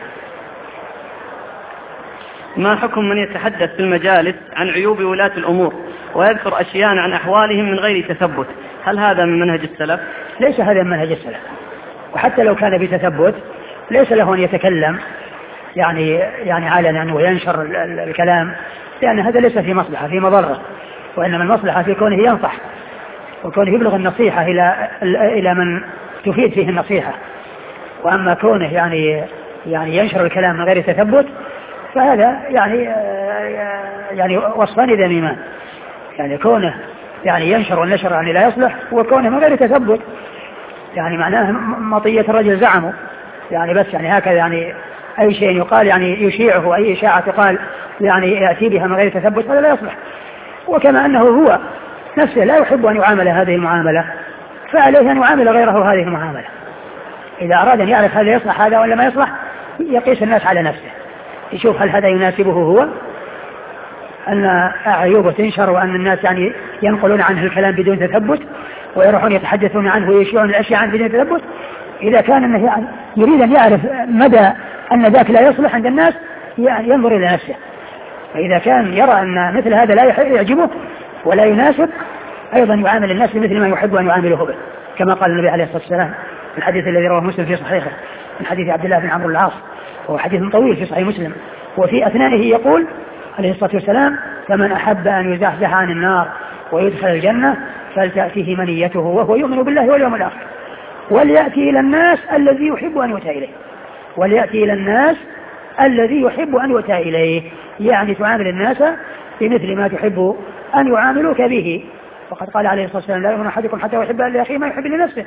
Speaker 1: ما حكم من يتحدث في المجالس عن عيوب ولاة الأمور ويذكر أشياء عن أحوالهم من غير تثبت؟ هل هذا من منهج السلف؟
Speaker 2: ليس هذا من منهج السلف، وحتى لو كان بتثبت ليس له أن يتكلم يعني علنا وينشر الكلام، لأن هذا ليس في مصلحة، في مضرة، وإنما المصلحة في كونه ينصح وكونه يبلغ النصيحة إلى من تفيد فيه النصيحة. وأما كونه يعني ينشر الكلام من غير تثبت فهذا يعني وصفان ذميمان، يعني كونه يعني ينشر والنشر يعني لا يصلح، وكونه من غير تثبت يعني معناه مطية الرجل زعمه يعني بس يعني هكذا يعني أي شيء يقال يعني يشيعه وأي إشاعة تقال يعني يأتي بها من غير تثبت هذا لا يصلح. وكما أنه هو نفسه لا يحب أن يعامل هذه المعاملة فعليه أن يعامل غيره هذه المعاملة. إذا أراد أن يعرف هذا يصلح هذا ولا ما يصلح يقيس الناس على نفسه، يشوف هل هذا يناسبه هو أن عيوبه تنشر وأن الناس يعني ينقلون عنه الكلام بدون تثبت ويروحون يتحدثون عنه ويشيعون الأشياء عنه بدون تثبت. إذا كان أنه يعني يريد أن يعرف مدى أن ذاك لا يصلح عند الناس يعني ينظر إلى نفسه، فإذا كان يرى أن مثل هذا لا يعجبه ولا يناسب أيضا يعامل الناس بمثل ما يحب أن يعامله به، كما قال النبي عليه الصلاة والسلام في الحديث الذي رواه مسلم في صحيحه من حديث عبد الله بن عمرو العاص، وهو حديث طويل في صحيح مسلم، وفي أثنائه يقول عليه الصلاة والسلام فمن أحب أن يزحزح عن النار ويدخل الجنة فلتأتيه منيته وهو يؤمن بالله واليوم الآخر وليأتي إلى الناس الذي يحب أن يؤتى إليه، وليأتي إلى الناس الذي يحب أن يؤتى إليه، يعني تعامل الناس بمثل ما تحب أن يعاملوك به. وقد قال عليه الصلاة والسلام لا يؤمن أحدكم حتى يحب لأخيه ما يحب لنفسه.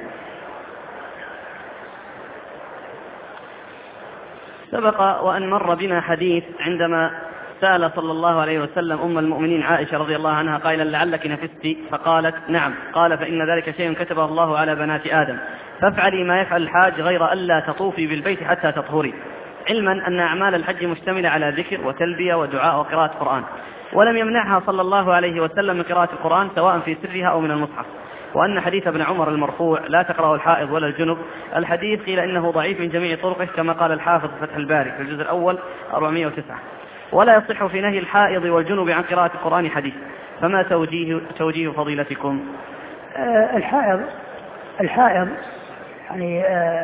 Speaker 1: سبق وأن مر بنا حديث عندما سأل صلى الله عليه وسلم أم المؤمنين عائشة رضي الله عنها قائلا لعلك نفست؟ فقالت نعم. قال فإن ذلك شيء كتبه الله على بنات آدم فافعلي ما يفعل الحاج غير ألا تطوفي بالبيت حتى تطهري، علما أن أعمال الحج مشتملة على ذكر وتلبية ودعاء وقراءة قرآن، ولم يمنعها صلى الله عليه وسلم من قراءة القرآن سواء في سرها أو من المصحف. وأن حديث ابن عمر المرفوع لا تقرأ الحائض ولا الجنب، الحديث قيل إنه ضعيف من جميع طرقه كما قال الحافظ فتح الباري في الجزء الأول 409، ولا يصح في نهي الحائض والجنب عن قراءة القرآن حديث، فما توجيه فضيلتكم؟
Speaker 2: الحائض يعني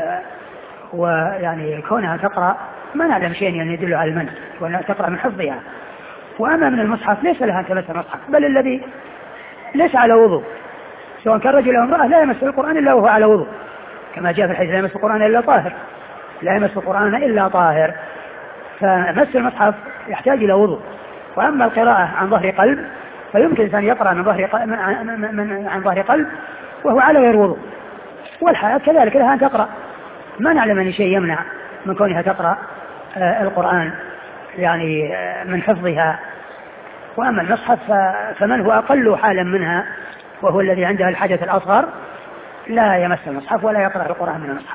Speaker 2: ويعني كونها تقرأ ما نعلم شيء يعني يدل على المنع، وأنها تقرأ من حفظها. وأما من المصحف ليس لها أن تمس المصحف، بل الذي ليس على وضوء سواء كان رجل أو امرأة لا يمس القرآن إلا وهو على وضوء، كما جاء في الحديث لا يمس القرآن إلا طاهر، لا يمس القرآن إلا طاهر. فمس المصحف يحتاج إلى وضوء. وأما القراءة عن ظهر قلب فيمكن أن يقرأ عن ظهر قلب وهو على غير وضوء. والحياة كذلك لها أن تقرأ، ما نعلم أن شيء يمنع من كونها تقرأ القرآن يعني من حفظها. وأما المصحف فمن هو أقل حالا منها وهو الذي عنده الحدث الأصغر لا يمس المصحف ولا يقرأ القرآن من المصحف.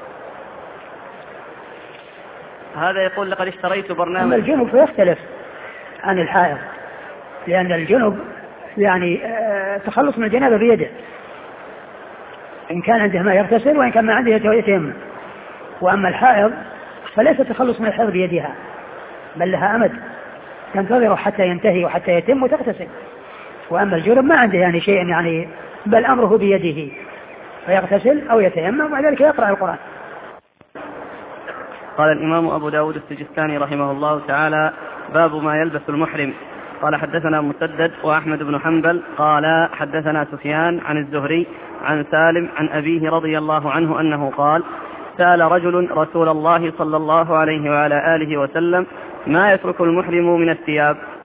Speaker 1: هذا يقول لقد اشتريت برنامج.
Speaker 2: أما الجنب فيختلف عن الحائض، لأن الجنب يعني تخلص من الجنابة بيده، إن كان عنده ما يغتسل وإن كان ما عنده يتيمم. وأما الحائض فليس تخلص من الحائض بيدها، بل لها أمد تنتظر حتى ينتهي وحتى يتم وتغتسل. وأما الجنب ما عنده يعني شيء يعني، بل أمره بيده، فيغتسل أو يتيمم وبعد ذلك يقرأ القرآن.
Speaker 1: قال الإمام أبو داود السجستاني رحمه الله تعالى: باب ما يلبس المحرم. قال حدثنا مسدد وأحمد بن حنبل قال حدثنا سفيان عن الزهري عن سالم عن أبيه رضي الله عنه أنه قال: سأل رجل رسول الله صلى الله عليه وعلى آله وسلم: ما يترك المحرم من الثياب؟